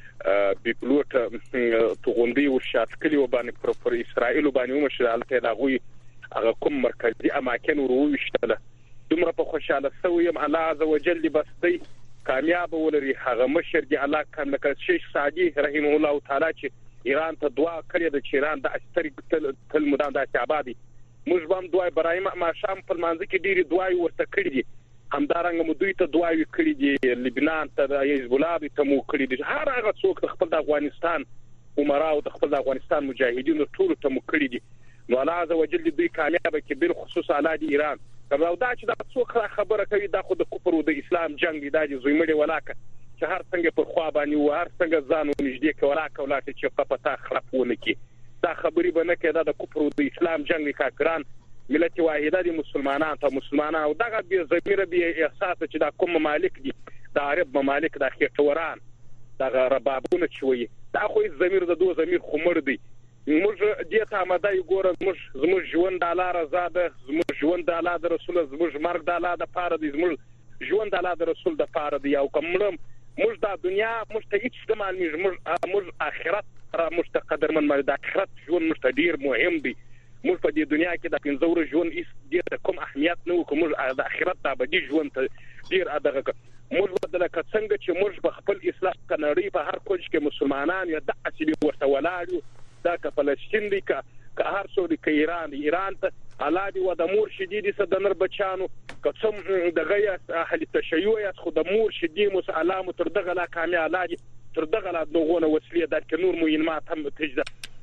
بیپلوټ توغندي او شات کلی و باندې پر پر اسرائیل باندې ومشل ته دغه هغه کوم مرکزی اماکن وروشتله. دومره په خوشاله شوی يم. الله عزوجل بس دی کامیاب ولري. هغه مشر دی الله کله کله شیخ سعدي رحمه الله تعالی چې ایران ته دعا کړې د ایران د استری تل مدام د آبادی موږ هم دعای برای ما شام په منځ کې ډېری دعای ورته کړې دي. همدارنګه مو دوی ته دعای کړې دي، لبنان ته د حزب الله ته مو کړې دي. هر هغه څوک خپل د افغانستان عمرا او د خپل د افغانستان مجاهدینو ټول ته مو کړې دي. نو الله عزوجل دوی کامیاب کې بل خصوص علی د ایران. دا دا چې دا څوک خبره کوي دا خو د کفر او د اسلام جنگ دی. دا زویمړي ولاکه چې هر څنګه پر خوا باندې و هر څنګه ځان ونږدې کولا کولا چې په پتا خرابونه کی دا خبري بنه کې دا د کفر او د اسلام جنگ کافران ملت واحده دي مسلمانان ته مسلمانان او دغه به ضمیر به احساس چې دا کوم ممالک دي د عرب ممالک د خیټوران دغه ربابونه چوي دا خو ضمیر د دوه ضمیر خمر دي. موږ دې ته آماده یو ګور موږ زموږ ژوند د الله رضا ده، زموږ ژوند د الله د رسول، زموږ مرګ د الله د پاره دی، زموږ ژوند د الله د رسول د پاره دی. او کوم موږ د دنیا موږ ته هیڅ ډول موږ موږ آخرت را موږ ته قدرمن مې د آخرت ژوند موږ ته ډیر مهم دی. موږ په دې دنیا کې د پنځور ژوند هیڅ ډیر کوم اهمیت نه وکړو. موږ د آخرت د ابدي ژوند ته ډیر ادغه موږ بدل ک څنګه چې موږ په خپل اسلام کنړی په هر کوچ کې مسلمانان یا د اصلي ورته ولاړو دا که فلسطین دی که که هر څو دی که ایران دی. ایران ته الله دی و د مور شدیدی صدنر بچانو که څوم دغه یا اهل تشیع یا خو د مور شدی مس علامه تر دغه لا کامیاب الله تر دغه لا دغونه وسیله در که نور موینمات هم تجده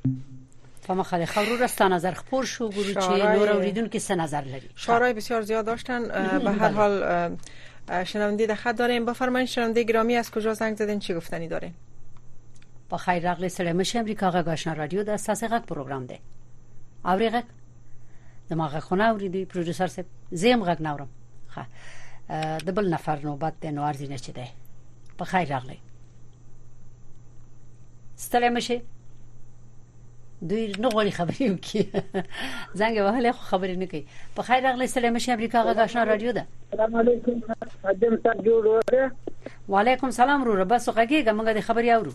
فما خاله خبرو راستا نظر خپور شو ګورو چې نور اوریدون کې څه نظر لري. شارای بسیار زیاد داشتن. به هر حال شنونده د خط داریم. بفرمایید شنونده گرامی از کجا زنگ زدین، چی گفتنی دارین؟ با خیر راغلی سره مشه امریکا غږ آشنا رادیو د اساس غږ پروګرام دی. اوري غږ دماغه خونه اوریدي پروډوسر سره زم غږ ناورم. ښه د بل نفر نوبت د نو ارزینه چي دی. په خیر راغلی. ستړی مشه دوی نو غوړي خبرې وکي زنګ وهله خو خبرې نه کوي. په خیر راغلی سره مشه امریکا غږ آشنا رادیو ده. السلام علیکم ادم صاحب جوړ وعلیکم سلام ورو بس وګیګه موږ د خبرې اورو.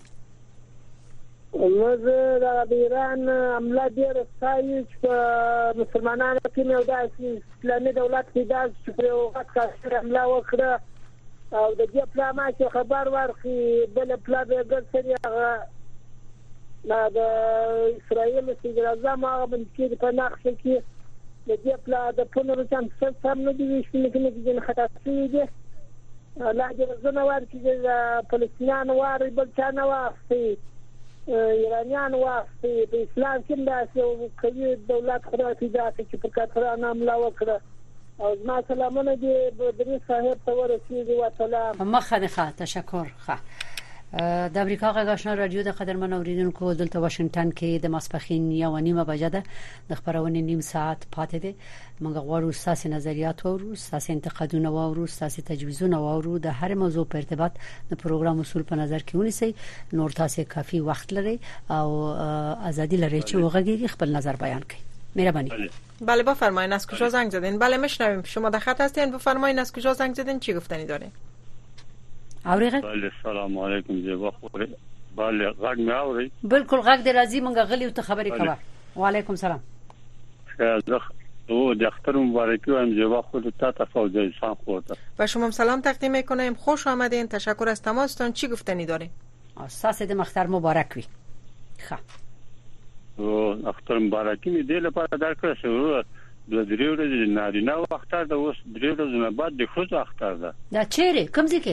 موږ د ایران عمله ډیر ستایي چې مسلمانانو کې نو داسې اسلامي دولت کې داسې په وخت کې عمله وکړه او د دې پلان چې خبر ورخي بل پلان یې ګرځي هغه د اسرائیل صدر اعظم هغه باندې په نقش کې د دې پلان د پونر چم څه سم نه دي چې موږ نه خطا شي دي لا دې زنه ورکې د فلسطینیان واري بل چا نه واسي ایرانیان واسي په اسلام کې داسې کوي دولت خرافي داسې چې په کاتران عمله وکړه او زما سلامونه دي بدري صاحب ته ورسېږي و سلام. مخه ښه تشکر. ښه د امریکا غږ رادیو د قدرمن اوریدونکو دلته واشنگټن کې د ماسپخین یو نیمه بجه ده د خبرونه نیم ساعت پاتې ده موږ غواړو تاسو نظریات او تاسو انتقادونه او تاسو تجویزونه او د هر موضوع په ارتباط د پروګرام اصول په نظر کې ونیسئ نور تاسو کافي وخت لري او ازادي لري چې وغږیږي خپل نظر بیان کړئ مهربانی. بله بفرمایید از کجا زنگ زدین؟ بله میشنویم شما در خط هستین بفرمایید از کجا زنگ زدین چی گفتنی دارین؟ اوریغه بله سلام علیکم زیبا خوره بله غږ مې اوري بالکل غږ دې راځي مونږ غلی او ته خبرې کوه وعلیکم سلام زه او د اختر مبارکی وایم زیبا خوره تا تفاوض انسان خورده و شما سلام تقدیم میکنیم خوش آمدین تشکر از تماستون چی گفتنی دارین؟ اساس د مختار مبارک وي ښه او اختر مبارکی می دی لپاره درکړه شو د دریو ورځې نارینه وختار د اوس دریو ورځې نه بعد د خوځ اختر ده دا چیرې کوم ځای کې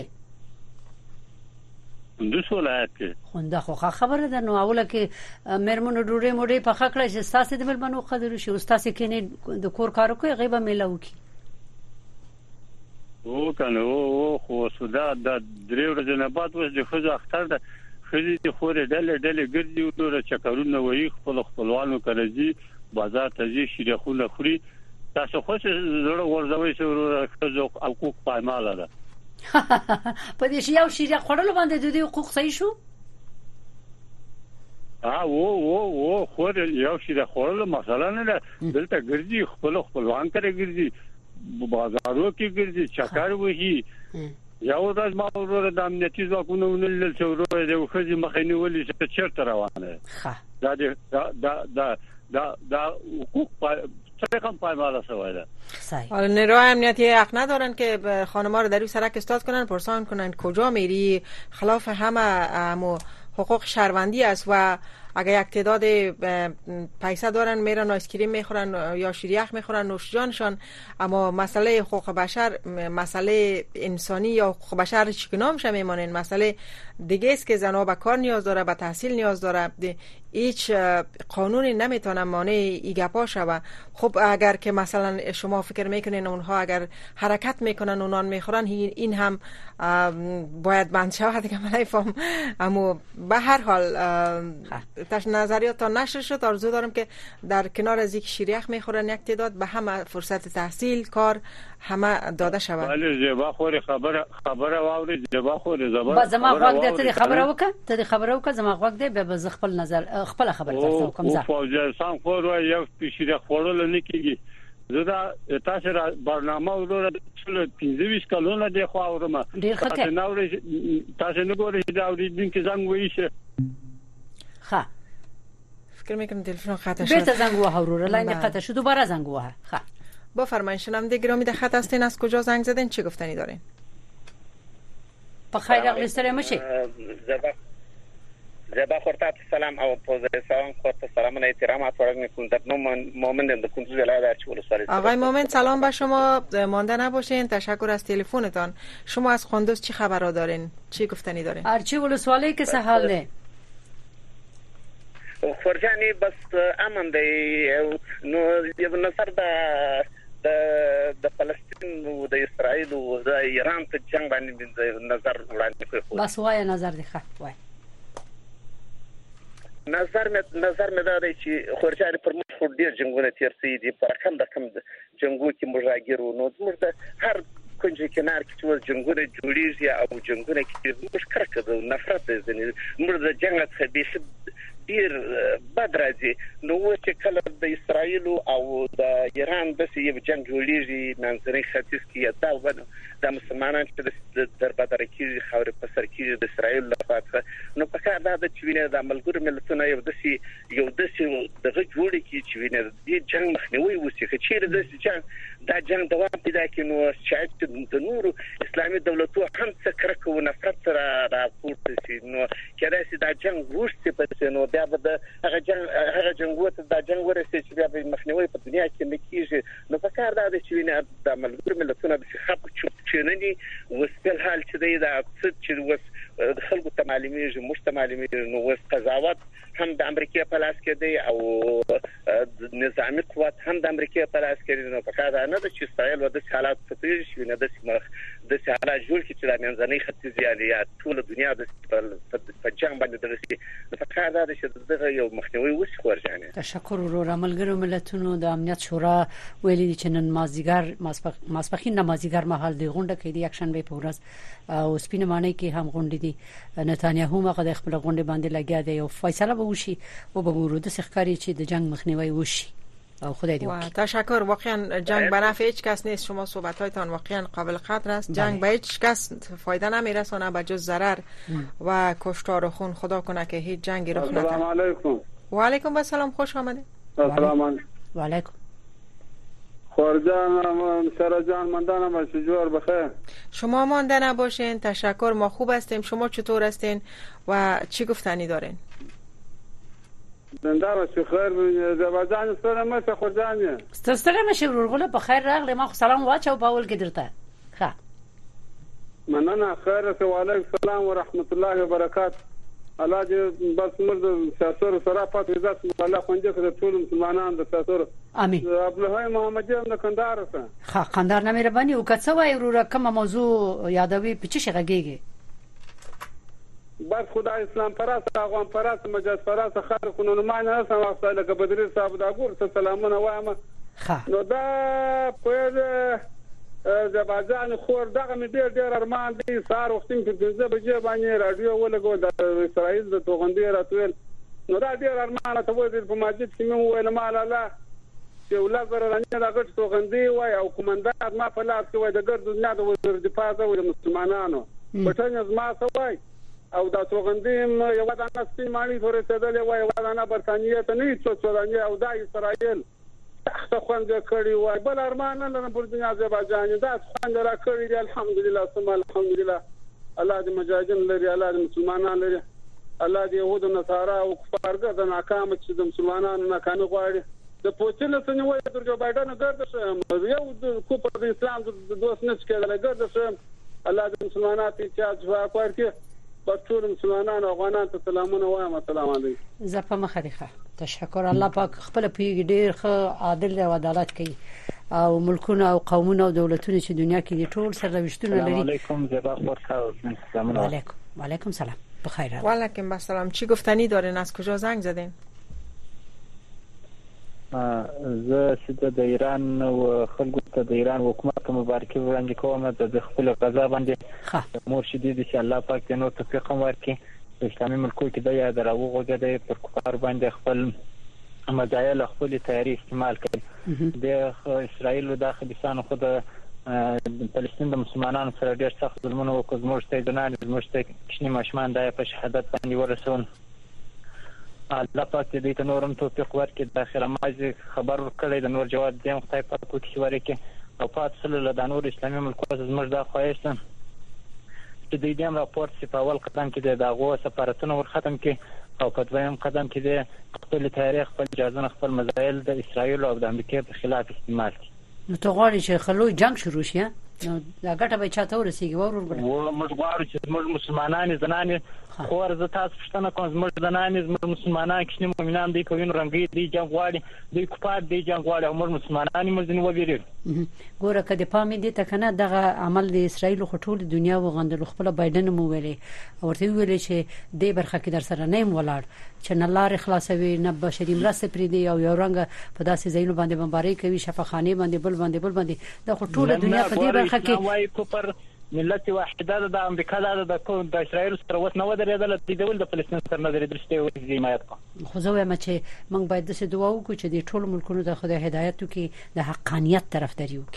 کندوز ولایت کې خونده خو خبره ده نو اوله کې مرمن ډوړې موډې په خکړه چې تاسو د بلبنو قدر شي تاسو کې نه د کور کارو کوي غیبه ملو کی او کنه او خو سودا د دریو ورځې نه بعد اوس د خوځ اختر ده خځې د خورې ډلې ډلې ګرځي او نور چکرونه وایي خپل خپلوانو کرځي بازار ته ځي شیرخونه خوري تاسو خو څه زړه ورځوي چې ورو حقوق پایماله ده په دې یو شیرخ خورلو باندې د دې حقوق صحیح شو ها او او او خو یو شیرخ خورلو مثلا نه دلته ګرځي خپل خپلوان کرے ګرځي بازارو کې ګرځي چکر وایي یو ورځ ما ورور د امنیتي ځواکونو ونل چې ورور د خځې مخینه ولې چې چیرته روانه دا دا دا دا دا حقوق څنګه پایماله شوی ده صحیح حالا نیروهای امنیتی حق ندارن که خانم‌ها رو در این سرک استاد کنن پرسان کنن کجا میری خلاف همه همو حقوق شهروندی است و اگه یک تعداد پیسه دارن میرن آیس کریم میخورن یا شیریخ میخورن نوش جانشان اما مسئله حقوق بشر مسئله انسانی یا حقوق بشر چیکنامش میمانن مسئله دیگه است که زنها به کار نیاز داره به تحصیل نیاز داره هیچ قانونی نمیتونه مانع ایگپا شوه خب اگر که مثلا شما فکر میکنین اونها اگر حرکت میکنن اونان میخورن این هم باید بند شود دیگه من نفهم اما به هر حال تاش نظریات تا نشر شد آرزو دارم که در کنار از یک شیریخ میخورن یک تعداد به همه فرصت تحصیل کار همه داده شود بله زبا خور خبر خبر واوري زبا خور زبا با زما غوږ ته خبره وکړه ته خبره وکړه زما غوږ دی به ز خپل نظر خپل خبر تاسو کوم ځای او فوجي سان خور یو شیریخ خورل نه کیږي زه دا تاسو را برنامه ورور ټول پنځه کلونه دی خو اورم تاسو نو تاسو نه ګورئ دا اوریدونکو کې زنګ وایي شه ها فکر میکنم تلفن قطع شد بیرته زنگ واه ورور لاین قطع شد دوباره زنگ واه ها بفرمایید شنونده گرامی در خط هستین از کجا زنگ زدین چه گفتنی دارین بخیر اقلی سلام شي زبا زبا خورتات سلام او پوزیسیون خورت سلام و احترامات ورق میکنم در نوم مومن در کندوز ولایت چولو ساری آقای مومن سلام به شما مانده نباشین تشکر از تلفنتان شما از کندوز چی خبرها دارین چی گفتنی دارین ارچی ولسوالی که سهال نه خورجانی بس امن دی نو یو نظر د د د فلسطین او د اسرائیل او د ایران په جنگ باندې نظر وړاندې کوي بس وای نظر دی ښه وای نظر مې نظر مې دا دی چې خورجانی پر موږ ډیر جنگونه تیر سي دي پر کم د کم جنگو کې مراګرو نو موږ د هر کنج کنار کې چې جنگونه جوړیږي او جنگونه کې موږ کرکه د نفرت زنه موږ د جنگ څخه به ډیر بد راځي نو چې کله د اسرائیل او د ایران د یو جنگ جوړیږي منځني ختیځ کې دا ونه د مسلمانانو چې د دربدر کې خاورې په سر کې د اسرائیل لپاره نو په کار دا چې ویني د ملګرو ملتونو یو دسي یو دسي دغه جوړ کې چې ویني د جنگ مخنیوي وسی چې د جنگ دا جنگ دوام پیدا کړي نو چې د نورو اسلامي دولتونو هم څه کرکه او نفرت سره راپورته شي نو کله چې دا جنگ وشته په نو بیا به هغه جنگ هغه جنگوت دا جنگ ورسې چې بیا به مخنیوي په دنیا کې نه کیږي نو په کار دا چې ویني د ملګرو ملتونو د خپ چونني وسپل حال چې دی دا څه چې وس خلکو ته معلومیږي مشتمالي نو وس قضاوت هم د امریکا په لاس کې دی او نظامی قوت هم د امریکا په لاس کې دی نو په کار نه د چې اسرائیل و د حالات څه پیښ شي نه د د سیاله جوړ کې چې د منځنۍ ختیځ یا ټول دنیا د په جنگ باندې درسي فکر دا چې دغه یو مخنیوي وشي ورجانه. تشکر ورور. عملګرو ملتونو د امنیت شورا ویلي چې نن مازیګر ماسپخین نمازیګر مهال د غونډه کې د اکشن به پورس او سپینه معنی کې هم غونډه دي. نتانیاهو مغه د خپل غونډه باندې لګیا دی او فیصله به وشي او به ورود سخکاری چې د جنگ مخنیوي وشي. خدای دې وکړي. تشکر. واقعا جنگ به نفع هیچ کس نیست. شما صحبت‌هایتان واقعا قابل قدر است. جنگ به هیچ کس فایده نمیرسونه به جز ضرر و کشتار و خون. خدا کنه که هیچ جنگی رخ نده. السلام علیکم. و علیکم السلام. خوش آمدید. السلام علیکم. و علیکم. خورجان سرجان ماندن باشه. جوار بخیر. شما مانده نباشین. تشکر. ما خوب هستیم. شما چطور هستین و چی گفتنی دارین؟ دندار شو خیر زبازان سره مشه خورجان. ستاسو مشه ورغله په خیر راغله. ما خو سلام واچو په اول کې درته. ښه. مننه. خیر. وعلیکم السلام ورحمت الله وبرکاته. الله دې بس مرد ساسور سره پات عزت الله خوندې کړ ټول مسلمانان د ساسور. امين. عبد الله محمد جان د کندهار سره. ښه کندهار نه مهرباني او کڅ وای ورو کوم موضوع یادوي په چی غږیږي؟ بس خدای اسلام پرست افغان پرست مجاز پرست خلکو نو معنی نه سم واسطه لکه بدري صاحب دا ګور سلامونه وایم. نو دا په زبازان خور دغه مې ډېر ډېر ارمان دي. سار وختیم په دغه بجې باندې رادیو ولګو د اسرائیل د توغندې راتول. نو دا ډېر ارمان ته وځي په ماجد کې مې ویل مال الله چې ولادت رانه دا غټ توغندې وای او کومندان ما په لاس کې وای د ګرد دنیا د وزیر دفاع د مسلمانانو پټنځ ما سوای او دا توغندې یو دانه سپین مانی تورې تدلې وای یو دانه برتانیې ته نه څو څو او دا اسرائیل تخت خوند کړی وای بل ارمان نه پر دنیا آذربایجان دا خوند را کړی دی. الحمدلله ثم الحمدلله. الله دې مجاهدین لري. الله دې مسلمانان لري. الله دې يهود او نصارا او کفار ګرځ ناکام چې د مسلمانانو ناکامي غواړي. د پوتین څخه وای د جو بایدن ګرځ یو د کوپر د اسلام د دوست نه کېدل ګرځ. الله دې مسلمانات چې ځوا کوي ټول مسلمانان افغانان ته سلامونه وایم. السلام علیکم. زپه مخریخه. تشکر. الله پاک خپل پیګ ډیر ښه عادل او عدالت کوي او ملکونه او قومونه او دولتونه چې دنیا کې دي ټول سره وشتونه لري. السلام علیکم. زبا خورخه. سلام علیکم. و علیکم سلام. بخیر. و علیکم السلام. چی گفتنی دارین؟ از کجا زنگ زدین؟ زه چې د ایران او خلکو ته د ایران حکومت مبارکي وړاندې کوم د خپل غزا باندې مرشد دي چې الله پاک دې نور توفیق ورکړي. اسلامي ملکو کې د یاد راوغه د پر کفار باندې خپل مزایل خپل تاریخ استعمال کړي. د اسرائیل او د خبيثانو خو د فلسطین د مسلمانانو سره ډېر سخت ظلمونه وکړ. زموږ ته د نه زموږ ته کښنی ماشمان د په شهادت باندې ورسول. الله پاک دې ته نورم توفیق ورکړي. د اخر مازی خبر ورکړي د نور جواب دې خدای پاک کوي ورکړي او پات صلی الله د نور اسلامي ملکو زموږ د خواهش چې دې دیم راپورټ چې په اول قدم کې د داغو سفارتونو ور ختم کې او په دویم قدم کې د خپل تاریخ خپل جازونه خپل مزایل د اسرائیل او د امریکا په خلاف استعمال کړي. نو ته غواړې چې خلوی جنگ شروع شي؟ نو دا ګټه به چاته ورسیږي؟ ورور بل و موږ غواړو چې موږ مسلمانان زنانې خو ورته تاسو پښتنه کوم موږ زنانې موږ مسلمانان کې مؤمنان دي کوین رنگي دي جنگ غواړي دي کوپار دي جنگ غواړي موږ مسلمانان موږ ځنه وبېری. ګوره کده پامې دي ته کنه دغه عمل د اسرائیل خو ټول دنیا وغندل. خپل بایدن مو ویلي ورته ویلي چې د برخه کې در سره نه ولاړ چې نه لار خلاصوي نه بشري مرسته پرې دی او یو رنګ په داسې ځایونو باندې بمباري کوي شفاخانه باندې بل باندې بل باندې د ټول دنیا په دې برخه کې وای کوپر ملت واحده د امریکا د د اسرائیل سره وس نه ودرېدل د ډول د فلسطین سره نه درېدل چې حمایت کوي. خو زه وایم چې موږ باید د څه دعا وکړو چې د ټول ملکونو د خدای هدایت وکړي د حقانیت طرفداري وکړي.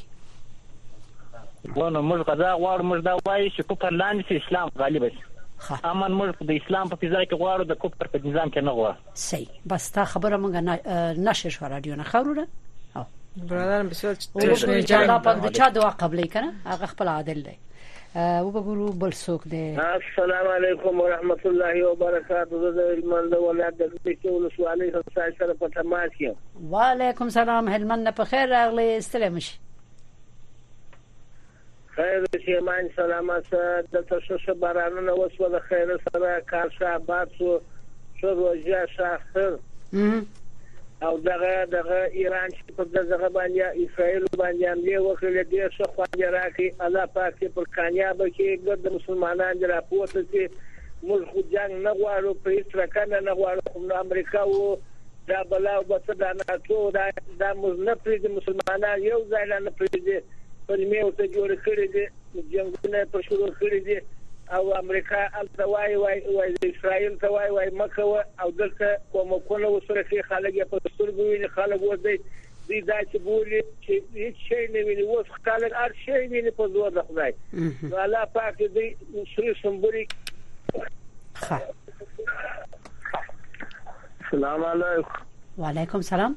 ونه موږ غزا غواړو موږ دا وایي چې کوپر لاندې اسلام غالب شي. امن موږ د اسلام په فضا کې غواړو د کوپر په نظام کې نه غواړو. صحیح. بس تا خبره موږ نشه شو رادیو نه خبره او برادرم بسیار جنگ په چا دعا قبلې کنه هغه خپل عادل دی. او بګورو بل څوک دی. السلام علیکم ورحمت الله وبرکاته. د هلمند ولایت د کلیچو ولسوالۍ څخه سره په تماس یم. وعلیکم سلام. هلمند په خیر راغلی. استلم شي. خیر شي مان سلامات. د تاسو بارانونه وسو د خیر سره کار شابات شو شو روزه شاخر او دغه دغه ایران چې په دغه باندې اسرائیل باندې حمله وکړه دې څه خواږه راکې الله پاک پر کامیاب کې ګرد مسلمانان راپورته چې موږ خو جنگ نه غواړو په هیڅ رقم نه غواړو خو امریکا او دا بلا او بس دا ناتو دا دا موږ نه پریږدي مسلمانان یو ځای نه پریږدي په میو ته جوړ کړی دي جنگونه په شروع کړی دي او امریکا التوای وای وای اسرائیل توای وای مکه او دلته کوم کونه وسره کې خلک په سترګو ویني خلک وځي دي دا چې بولي چې هیڅ شي نه ویني اوس خلک هر شي ویني په زور د خدای الله پاک دې سری سمبوري السلام علیکم وعلیکم السلام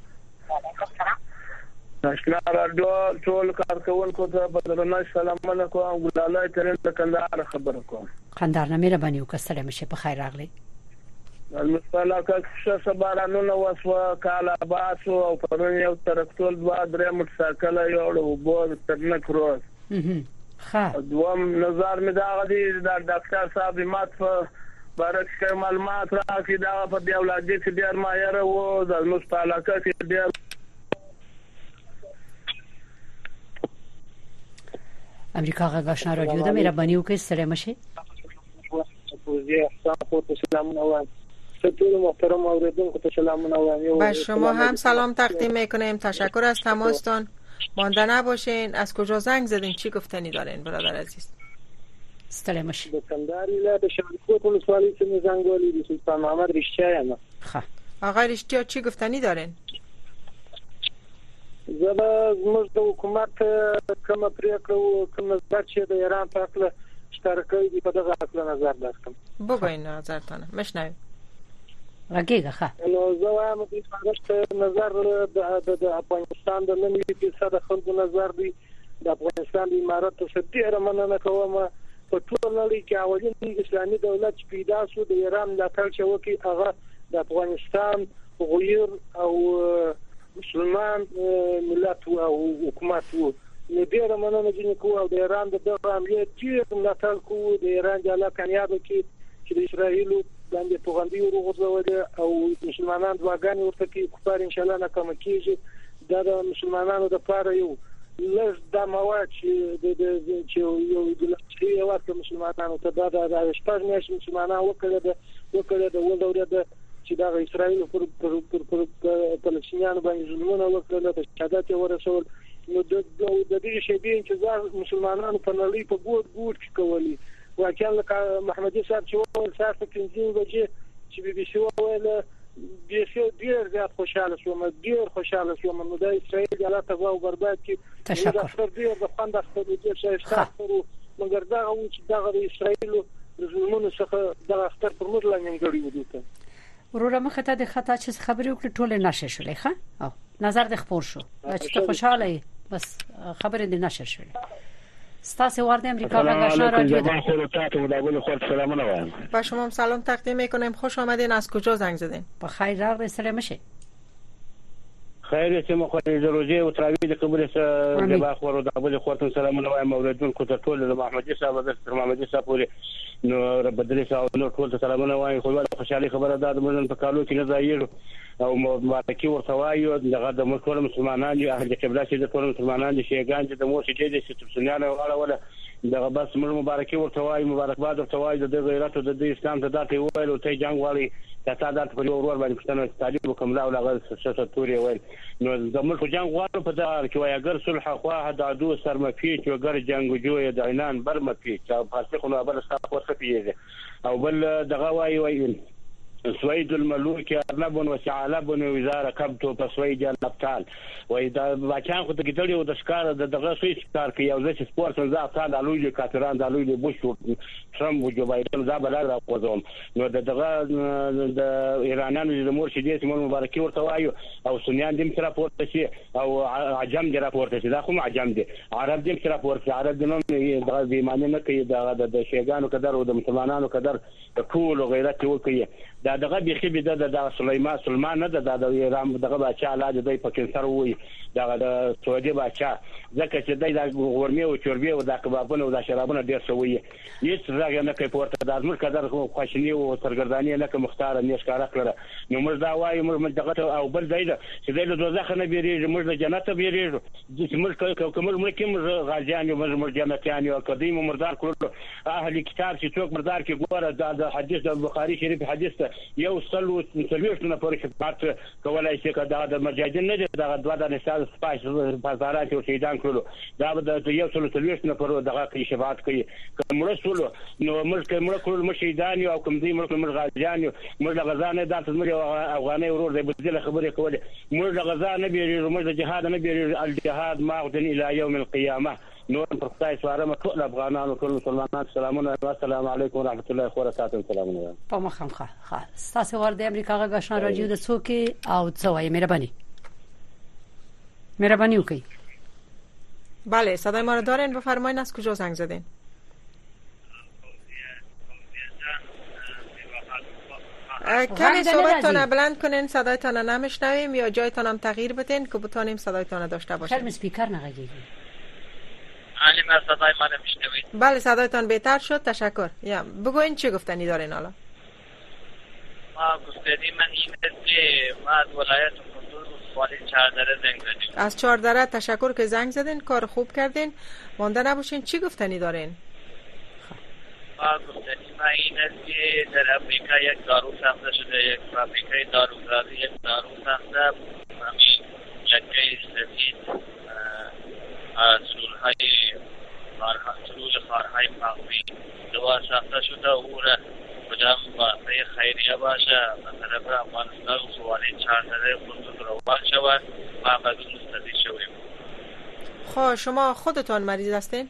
ناشنا رادیو ټول کارکونکو ته بدرنه سلامونه کوم ګلالای ترين د کندهار خبره کوم کندهار نه مهرباني وکړه مشه په خیر راغلی المثلا که څه سبارانو نو وسو کاله باسو او پرون یو ترکتول دوا درې موټرسایکل یو وبو ترنه کروس ښه دوم نظر می دا غدي د ډاکټر صاحب مات په بارک کې معلومات راکې دا په دی اولاد دې ډیر مایر وو د مستعلقه کې ډیر امریکا غاښنا رادیو د مهرباني وکړئ سره مشه با شما هم سلام تقدیم میکنیم. تشکر از تماستان. مانده نباشین. از کجا زنگ زدین؟ چی گفتنی دارین برادر عزیز؟ ستړی مشه. دکانداری له د شانکوت ولسوالۍ څخه زنګ ولې د سلطان محمد رښتیا یم. ښه. آقای رښتیا چی گفتنی دارین؟ زما زموږ د حکومت کوم پریکړه کوم چې د ایران په اړه شترکې دي په دغه اړه نظر درکم. بگوین نظرتان. مشنویم. راګیږه ښه. نو زه وایم د فارغ نظر د افغانستان د نوي فیصد خلکو نظر دی د افغانستان د امارات څخه ډیره مننه کوم. په ټول نړۍ کې اولین اسلامي دولت پیدا شو د ایران ملاتړ شوی هغه د افغانستان غویر او مسلمان ملت او حکومت وو. نو ډیره مننه چې کوو او د ایران د دغه عملیات چې ملاتړ کوو د ایران د الله کامیاب کې چې د اسرائیل باندې توغندي ورغځول او مسلمانان دواګان ورته کې کفار ان شاء الله ناکام کیږي. دا د مسلمانانو د پاره یو لږ د مواد چې د چې یو د لږه وخت مسلمانانو ته دا د شپږ میاشتې مسلمانان وکړه د وکړه د ولوري د چې دا اسرائیل پر پر پر فلسطینیانو باندې ظلمونه وکړل د شهادت ورسول. نو د د دې شی به انتظار مسلمانانو په نړۍ په ګوټ ګوټ کې کولی. واقعا لکه محمدي صاحب چې ول ساعت پنځه بجې چې بي بي سي وویل ډیر ډیر زیات خوشاله شوم ډیر خوشاله شوم. نو د اسرائیل د الله تبارک او برباد کې تشکر ډیر د خوند خپل دې شي تاسو مګر دا او چې دا د اسرائیل د ظلمونو څخه د اختر پر موږ لاندې غړي ودوته. وروره مخه ته د خطا چې خبرې وکړې ټول نشه شولې ښه او نظر د خپور شو چې ته خوشاله بس خبرې د نشه شولې. ستاسو وارد امریکا غاښنا رادیو با شما هم سلام تقدیم میکنیم. خوش آمدین. از کجا زنگ زدین؟ با خیر راغلی سلام مشه. خیر چې مخوري دروځي او تراوی د قبول سره د باخور او د قبول خورتون سلامونه وایم مولیدون کو ته ټول د محمدي صاحب د محمدي صاحب پورې نو رب درې صاحب نو ټول ته سلامونه وایم. خو خوشالي خبره ده د موږ په کالو کې نه ځایو او مبارکي ورته وایو دغه د مسلمان مسلمانان دي اهل قبله چې د ټول مسلمانان دي شیګان چې د مو چې دي چې سنیانه ولا ولا دغه بس موږ مبارکي ورته وایو مبارکباد ورته وایو د غیرت او د اسلام ته داتې وایو ته جنگ والی تا دا په یو ور باندې پښتنه تعلیم وکملا او هغه څه توري وایي. نو د ملک جنگ غواړو په دا کې وایي اگر صلح خو د عدو سر مفي چې اگر جنگ جوړ د عینان بر مفي چې فاسقونه بل څه ورته پیږي او بل دغه وایي وایي سويد الملوك ارنب وسعالب وزاره كبتو بسويد الابطال واذا باچان خو د ګډړي او د ښکار د دغه سوي ښکار کې یو ځکه سپورت نه ځا د لوی کاتران د لوی بوش ترامپ او جو بایدن ځا بل راوځم. نو د دغه د ایرانانو د مرشدي سیمون مبارکي ورته وایو او سنیان دیم سره پورته شي او عجم دی راپورته شي دا خو عجم دی عرب دیم سره پورته عرب دنو د بیمانه نه کوي د د شیګانو قدر او د مسلمانانو قدر د ټول غیرت وکړي. دا دغه بيخي بده د سليمان سلمان نه د ایران دغه بچا علاج دی په کینسر وي دغه د سعودي بچا ځکه چې دای د ورمه او چوربي او د کبابونو او د شرابونو ډیر شوی هیڅ راغی نه کوي پورته د ازمر قدر خوشنی او سرګردانی نه کوم مختار نه ښکارا کړه نو موږ دا وایو موږ دغه او بل دی چې د دوزخ نه بیریږي موږ د جنت بیریږو چې موږ کوم موږ کوم غازیان یو موږ جنتیان یو قدیم مردار کړو اهل کتاب چې څوک مردار کې ګوره د حدیث د بخاری شریف حدیث یو سلو سلوشتونه پورې خدمت کولای شي کدا د مجاهدین نه دغه دوه د نشاط سپایس بازارات او شهیدان کړو دا د یو سلو سلوشتونه پر دغه کې شفاعت کوي کوم رسول نو موږ کوم کړو مشهیدان او کوم دې موږ کوم غازیان موږ د غزا نه د تمر افغاني ورور د بدله خبرې کولې موږ د غزا نه بیریږو موږ د جهاد نه بیریږو الجهاد معقد الى يوم القيامه نور پر خدای سواره ټول افغانانو ټول مسلمانانو سلامونه السلام علیکم ورحمت الله وبرکاته سلامونه په مخم ښه ښه تاسو ورته امریکا غشن راجو د څوکي او څوای مهرباني مهرباني وکي بله صدای ما رو دارین بفرمایید از کجا زنگ زدین کمی صحبتتون بلند کنین صدایتان نمیشنویم یا جایتان هم تغییر بدین که بتانیم صدایتان داشته باشیم شرم اسپیکر نگیگی علی ما صدای ما نمیشنوید بله صدایتان بهتر شد تشکر یا بگوین چی گفتنی دارین حالا ما گفتنی من این است که ما از ولایت کندوز والی چهاردره زنگ زدیم از چهاردره تشکر که زنگ زدین کار خوب کردین مانده نباشین چی گفتنی دارین ما گفتنی ما این است که در امریکا یک دارو ساخته شده یک فابریکه داروسازی یک دارو ساخته همین لکه سفید سلولهای سلول خارهای مغزی دوا ساخته شده او را کدام واسطه خیریه باشه مثلا به افغانستان و سوالی چهاردره کندوز روان شود ما بدون مستفید شویم. خب شما خودتان مریض هستین؟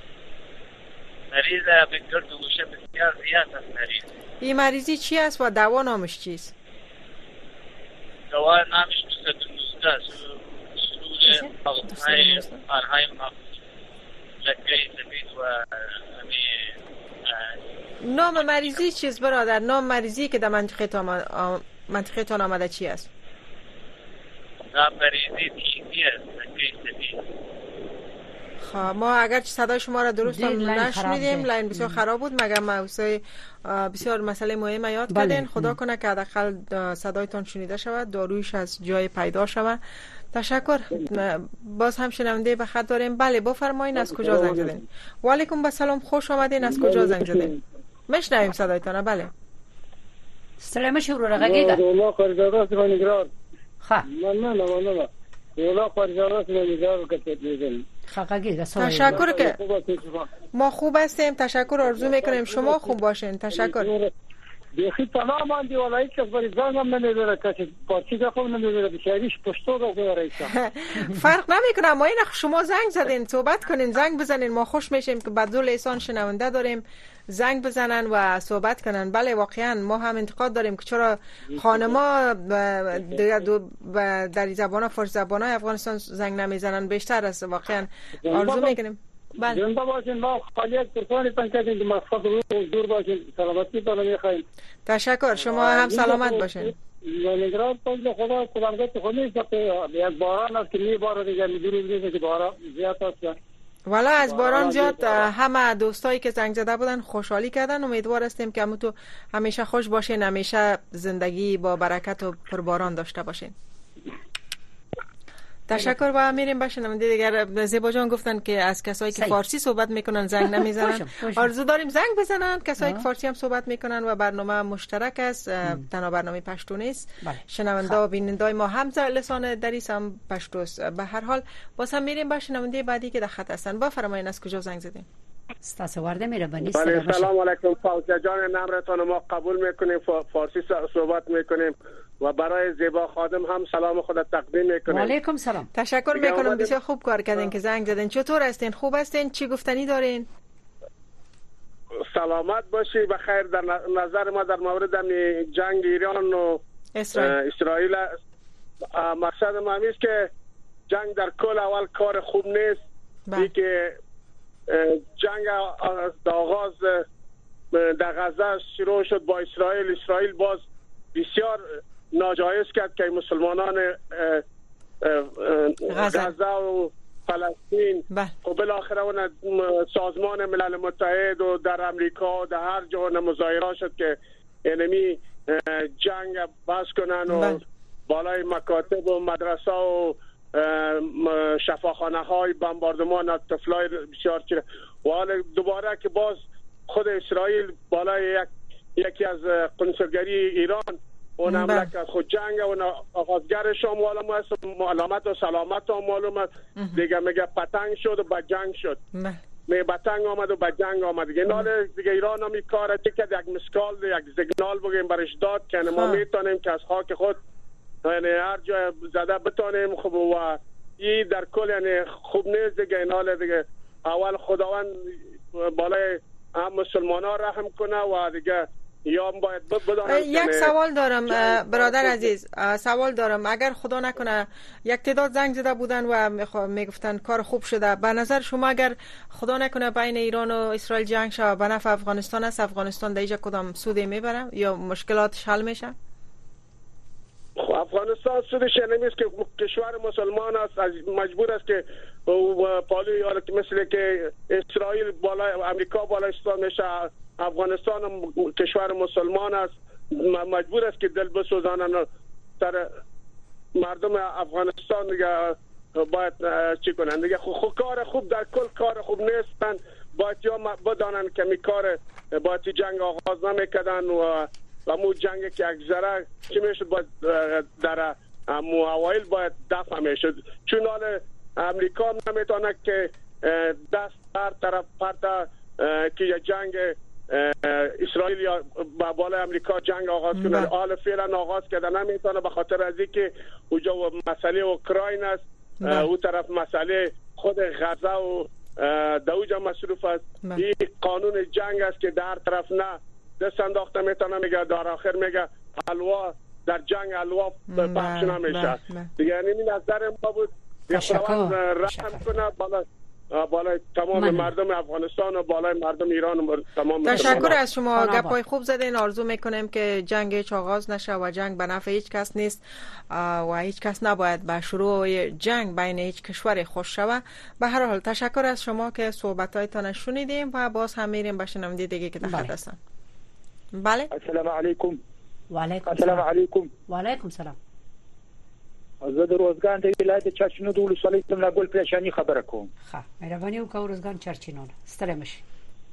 مریض ویکتور دوگوشه بسیار زیاد است مریض. این مریضی چی است و دوا نامش چیست؟ دوا نامش دوست است سلول خارهای خارهای مغزی لکه سفید و همین نام مریضی چیست برادر؟ نام مریضی که در منطقه تان منطقه تان آمده چی است؟ نام مریضی تیزی است لکه سفید. خب ما اگر صدای شما را درست نشنیدیم لاین بسیار خراب بود مگر موضوع بسیار مسئله مهم یاد کردین خدا کنه که حداقل صدایتان شنیده شود دارویش از جای پیدا شود. تشکر. باز هم شنونده به خط داریم. بله بفرمایید از کجا زنگ زدین؟ و علیکم السلام خوش آمدین. از کجا زنگ زدین؟ میشنویم صدایتان. بله سلام شروع رگیدا ما خرجات نگران ها نه نه نه نه اولا خرجات نگران کتیدین تشکر که ما خوب هستیم. تشکر آرزو میکنیم شما خوب باشین. تشکر. بیخی تمام آندی ولایی که بری زنگم نمیداره کسی پاچی که خوب نمیداره بشریش پشتو رو گوره فرق نمیکنه. ما این شما زنگ زدین صحبت کنین زنگ بزنین ما خوش میشیم که بدو لیسان شنونده داریم زنگ بزنن و صحبت کنن. بله واقعا ما هم انتقاد داریم که چرا خانما در زبان فارسی زبان های افغانستان زنگ نمیزنن بیشتر است. واقعا آرزو میکنیم. بله زنده باشین. ما خالیت ترکانی پنکتین که مقصد رو دور باشین. سلامتی تانو میخواییم. تشکر. شما هم سلامت باشین. نگران پاک خدا کلامگت خونیست که یک باران است که می باره دیگر میدونی بینیده که باران زیاد است. والا از باران زیاد همه دوستایی که زنگ زده بودن خوشحالی کردن. امیدوار هستیم که همتون همیشه خوش باشین همیشه زندگی با برکت و پرباران داشته باشین. تشکر. و میریم بشنونده دیگر. زیبا جان گفتن که از کسایی که فارسی صحبت میکنن زنگ نمیزنن. آرزو داریم زنگ بزنن کسایی که فارسی هم صحبت میکنن و برنامه مشترک است. تنها برنامه پشتو نیست. شنونده و بیننده ما هم لسان دریس هم پشتو است. به هر حال باز هم میریم بشنونده بعدی که در خط هستن. بفرمایید از کجا زنگ زدین؟ استاد ورده مهربانی. بله سلام علیکم فوزیه جان نمرتون ما قبول میکنیم فارسی صحبت میکنیم و برای زیبا خادم هم سلام خود تقدیم میکنیم. و علیکم سلام. تشکر میکنم بسیار خوب کار کردین که زنگ زدین. چطور هستین؟ خوب هستین؟ چی گفتنی دارین؟ سلامت باشی بخیر. در نظر ما در مورد جنگ ایران و اسرائیل, اسرائیل مقصد ما است که جنگ در کل اول کار خوب نیست. بی که جنگ از آغاز در غزه شروع شد با اسرائیل. اسرائیل باز بسیار ناجایز کرد که مسلمانان غزه و فلسطین و بالاخره اون سازمان ملل متحد و در امریکا و در هر جا مظاهره شد که انمی جنگ بس کنن و بالای مکاتب و مدرسه و شفاخانه های بمباردمان طفلای بسیار چیره و حالا دوباره که باز خود اسرائیل بالای یک یکی از قنصلگری ایران اون مملکت از خود جنگ اون آغازگرش هم معلوم است، علامت و سلامت هم معلوم است دیگه. میگه پتنگ شد و با جنگ شد، میگه پتنگ آمد و با جنگ آمد دیگه. نه دیگه ایران هم این کار کرد، یک مسکال یک سیگنال بگیم برش داد که ما میتونیم که از خاک خود یعنی هر جای زده بتونیم. خب و این در کل یعنی خوب نیست دیگه. اینا دیگه اول خداوند بالای هم مسلمان ها رحم کنه و دیگه یا باید بدانم. یک سوال دارم برادر عزیز، سوال دارم. اگر خدا نکنه یک تعداد زنگ زده بودن و میگفتن کار خوب شده، به نظر شما اگر خدا نکنه بین ایران و اسرائیل جنگ شود به نفع افغانستان است، افغانستان در اینجا کدام سودی میبره یا مشکلاتش حل میشه؟ افغانستان سودش نمیست که کشور مسلمان است، مجبور است که پالوی مثل که اسرائیل بالای امریکا بالای اسلام میشه، افغانستان هم کشور مسلمان است، مجبور است که دل بسوزانن سر مردم افغانستان دیگه. باید چی کنن دیگه؟ خود کار خوب در کل کار خوب نیستن، باید یا بدانن که می کار باید جنگ آغاز نمیکردن و و مو جنگ که اگذره چی میشد باید در اوایل باید دفع میشد، چون حال امریکا هم نمیتونه که دست هر طرف پرتا که یه جنگ اسرائیل یا با بالای امریکا جنگ آغاز کنه. حال فعلا آغاز کرده نمیتونه به خاطر از اینکه اونجا مسئله اوکراین است، اون طرف مسئله خود غزه و دوجا مصروف است. این قانون جنگ است که در طرف نه دست انداخته میتونه، میگه در آخر میگه حلوا در جنگ حلوا پخش نمیشه دیگه. یعنی این نظر ما بود خداوند رحم کنه بالا بالای تمام مردم افغانستان و بالای مردم ایران و تمام. تشکر از شما، گپای خوب زدین. آرزو میکنیم که جنگ هیچ آغاز نشه و جنگ به نفع هیچ کس نیست و هیچ کس نباید به شروع جنگ بین هیچ کشور خوش شود. به هر حال تشکر از شما که صحبتایتان شنیدیم و باز هم میریم به شنونده دیگه که در خط هستن. بله. السلام علیکم. و علیکم السلام علیکم. و علیکم سلام. زه د روزګان د ولایت چرچینو د ولسوالۍ تم لا ګل پریشانی خبره کوم. ښه مهرباني وکړه روزګان چرچینو ستړی مشي.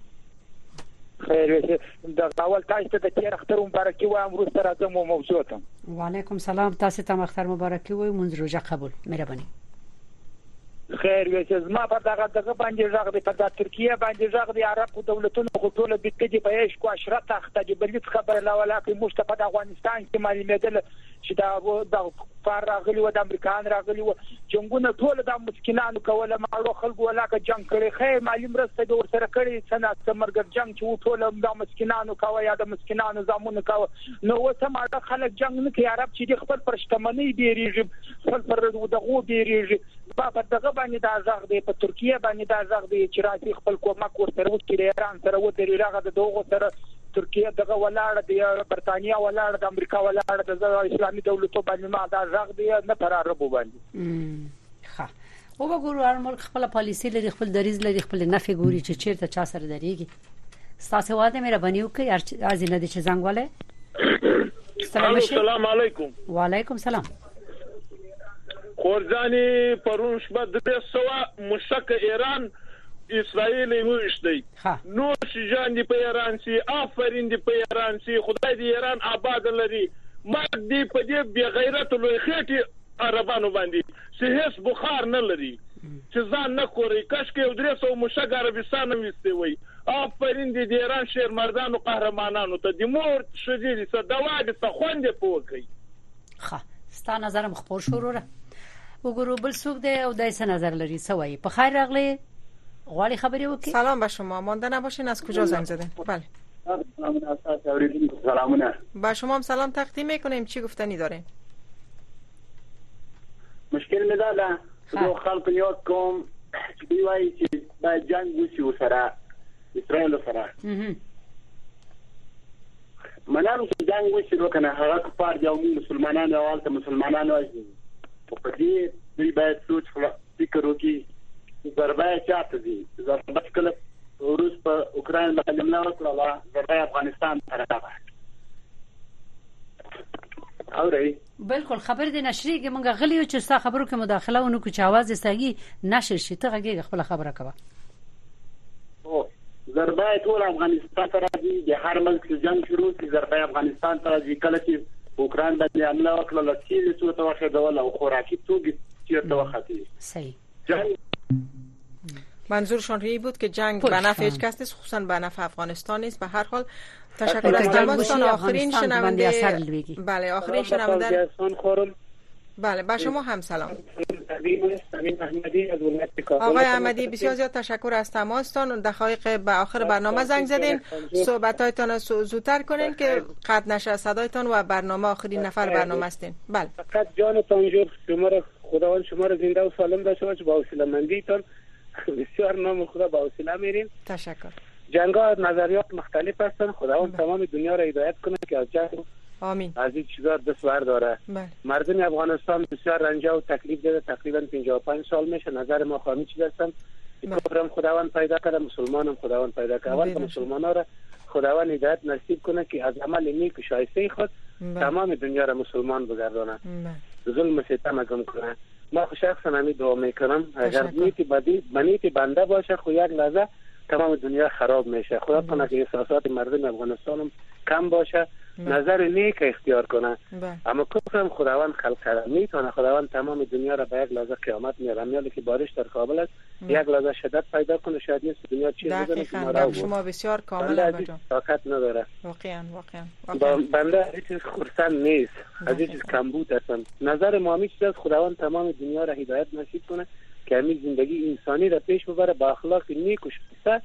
خیر د اول تاسو ته د تیر اختر مبارکي وایم وروسته راځم او موضوع ته. و علیکم سلام، تاسو ته اختر مبارکي وایم، منځ روزه قبول. مهرباني. خیر وې زما په دغه دغه باندې ژغ دی په ترکیه باندې ژغ دی عرب دولتونو خو ټول د کدي په هیڅ کو عشرت تخته دی بل څه خبره لا ولا کې مشتفه د افغانستان کې معلومېدل چې دا د فار راغلی و د امریکایان راغلی و جنگونه ټول د مسکینانو کوله ماړو خلکو ولاکه جنگ کړي. خیر معلوم رسته د ورسره کړي سنت سمرګر جنگ چې ټول د مسکینانو کوي یا د مسکینانو زامونه کوي. نو وته ماړه خلک جنگ نه کوي، عرب چې خپل پرشتمنۍ بیریږي، خپل پر دغه بیریږي. په دغه باندې دا ځغ دی په ترکیه باندې دا ځغ دی چې راځي خپل کومک ورسره وکړي. ایران سره ودرې راغله د دغه سره ترکیه دغه ولاړ دی، برتانیا ولاړ د امریکا ولاړ د اسلامي دولتو باندې ما دا ځغ دی نه پر عربو باندې. ښه او وګورو هر ملک خپل پالیسي لري، خپل دریز لري، خپل نفع ګوري چې چیرته چا سره درېږي. ستاسو واده مهرباني وکړئ ارزي نه دي چې زنګ والے. السلام علیکم. و علیکم سلام. خورزانی پرون شبه درې سوه مشک ایران اسرائیل موش دی. نوش جان دی په ایران سي، آفرین دی په ایران سي، خدای دی ایران آباد لري. مرګ دی په دې بی غیرت لوی خېټي عربانو باندې چې هیڅ بخار نه لري چې ځان نه کوي. کاش کې یو درې سوه مشک عربستان وسته وي. آفرین دی د ایران شهر مردانو قهرمانانو ته د مور شدي څه دوا دي څه خوند پوکي. ښه ستا نظر مخبر شروع وګورو بل څوک دی او دای څه نظر لري سوای. په خیر راغلی غواړي خبرې وکړي. سلام به شما، مانده نباشین. از کجا زنگ زدین؟ بله سلامونه. با شما هم سلام تقدیم میکنیم. چی گفتنی دارین؟ مشکل می داده دو خلق نیاد کوم چې دی وایي چې باید جنگ وشي ورسره اسرائیل سره. منم چې جنگ وشي نو کنه هغه کفار دي او مسلمانان اول ته مسلمانان وایي په دې دوی باید سوچ فکر وکړي ضربه چاته دي ضربه کله روس په اوکرين باندې حمله وکړه ضربه افغانستان ته راغله اوري بالکل خبر دي نشریږي مونږ غلیو چې ستا خبرو کې مداخله ونه کو چې आवाज استاګي نشر شي ته هغه خپل خبره کوه او ضربه ټول افغانستان ته راځي د هر ملک جنگ شروع شي ضربه افغانستان ته راځي کله چې اوکرين باندې حمله وکړه لکه چې څه توخه ډول او خوراکي توګه چیرته وختی صحیح جنگ منظورشون این بود که جنگ به نفع هیچ کس نیست، خصوصا به نفع افغانستان نیست. به هر حال تشکر از تماستان. آخرین شنونده بله آخرین شنونده بله با شما هم سلام آقای احمدی، بسیار زیاد تشکر از تماستان. دقایق به آخر برنامه زنگ زدین، صحبتایتان زودتر کنین که قطع نشه صدایتان و برنامه آخرین نفر برنامه استین. بله فقط جانتان جور شما را خداوند شما را زنده و سالم داشته باشه. با وسیله مندیتان بسیار نام خدا با وسیله میریم. تشکر. جنگ‌ها نظریات مختلف هستند. خداوند تمام دنیا را هدایت کنه که از جنگ آمین از این چیزا دست برداره. مردم افغانستان بسیار رنجه و تکلیف دیده. تقریبا پنجاه و پنج سال میشه. نظر ما خواهی چیز هستم کفرم خداوند پیدا کرده، مسلمانم خداوند پیدا کرده. اول مسلمانا را خداوند هدایت نصیب کنه که از عمل نیک و شایسته خود تمام دنیا را مسلمان بگردانه، ظلم و ستم کم کنه. ما شخصا همین دعا میکنم اگر نیتی بدی بنیتی بنده باشه خو یک لحظه تمام دنیا خراب میشه. خدا کنه که احساسات مردم افغانستان کم باشه، نظر نیک اختیار کنه. اما کفرم خداوند خلق کرده، میتونه خداوند تمام دنیا را به یک لحظه قیامت میاره. میاله که بارش در کابل است یک لحظه شدت پیدا کنه، شاید نیست دنیا چیز بزنه که دقیقاً شما بسیار کاملا بجان طاقت نداره. واقعا واقعا بنده هیچ چیز خرسند نیست، از هیچ چیز کمبود هستم. نظر ما همیشه است خداوند تمام دنیا را هدایت نصیب کنه که همین زندگی انسانی را پیش ببره با اخلاق نیک و شایسته،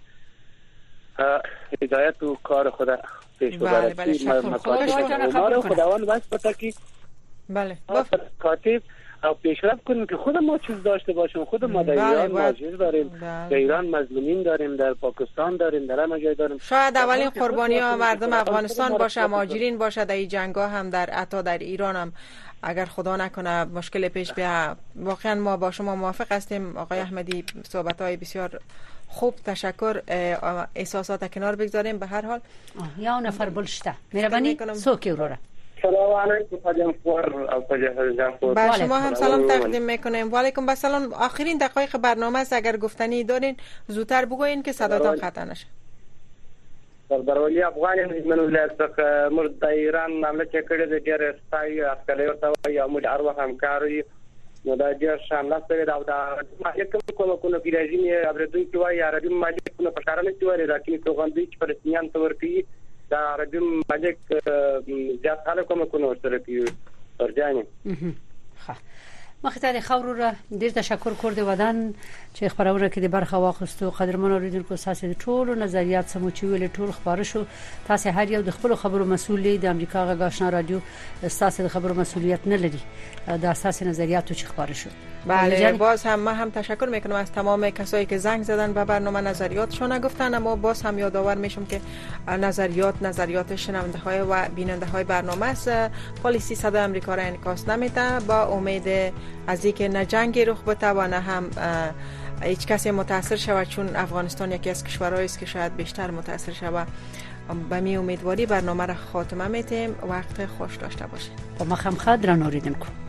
هدایت و کار خدا پیش ببره. بله بله خداوند واسه که بله کاتب او پیشرفت کنیم که خود ما چیز داشته باشیم. خود ما در ایران ماجر داریم، در ایران مظلومین داریم، در پاکستان داریم، در همه جای داریم. شاید اولین قربانی ها مردم افغانستان باشه، مهاجرین باشه در این جنگ ها هم، در عطا در ایران هم اگر خدا نکنه مشکل پیش بیاد. واقعا ما با شما موافق هستیم آقای احمدی. صحبت های بسیار خوب، تشکر. احساسات کنار بگذاریم. به هر حال یا نفر بلشته مهربانی سوکی اورورا. سلام علیکم جمهور او جمهور. با شما هم سلام تقدیم میکنیم. و علیکم السلام. آخرین دقایق برنامه است، اگر گفتنی دارین زودتر بگوین که صداتان قطع نشه. در ولی افغان من ولایت څخه مرد ایران معاملې چې کړې د ډېر ستای عسکري او یا موږ ارواح همکاري نو دا ډېر شامل سره دا د مالک کوم کوم پیراجین اوریدونکو کې وایي عربي مالک په پښتانه کې وایي راکې توغندې چې فلسطینیان تور کوي دا عربي مالک زیات خلک کوم کوم سره کوي ورجاني. ها مخاطر خبرو را ډیر تشکر کړی ودان چې خبرونه کې د برخه واخستو. قدرمن اوریدونکو تاسو د ټولو نظریات سمو چې ویل ټول خبره شو. تاسو هر یو د خپل خبرو مسؤلیت د امریکا غږ آشنا رادیو تاسو د خبرو مسؤلیت نه لري، د اساس نظریاتو چې خبره شو. بله باز هم من هم تشکر میکنم از تمام کسایی که زنگ زدن و برنامه نظریاتشون گفتن. اما باز هم یادآور میشم که نظریات نظریات شنونده های و بیننده های برنامه است. پالیسی صدای امریکا را انعکاس نمیده. با امید از اینکه نه جنگی رخ بده و نه هم هیچ کسی متاثر شود، چون افغانستان یکی از کشورهایی است که شاید بیشتر متاثر شود. با می امیدواری برنامه را خاتمه میتیم. وقت خوش داشته باشید. با ما هم خدر نوریدم کو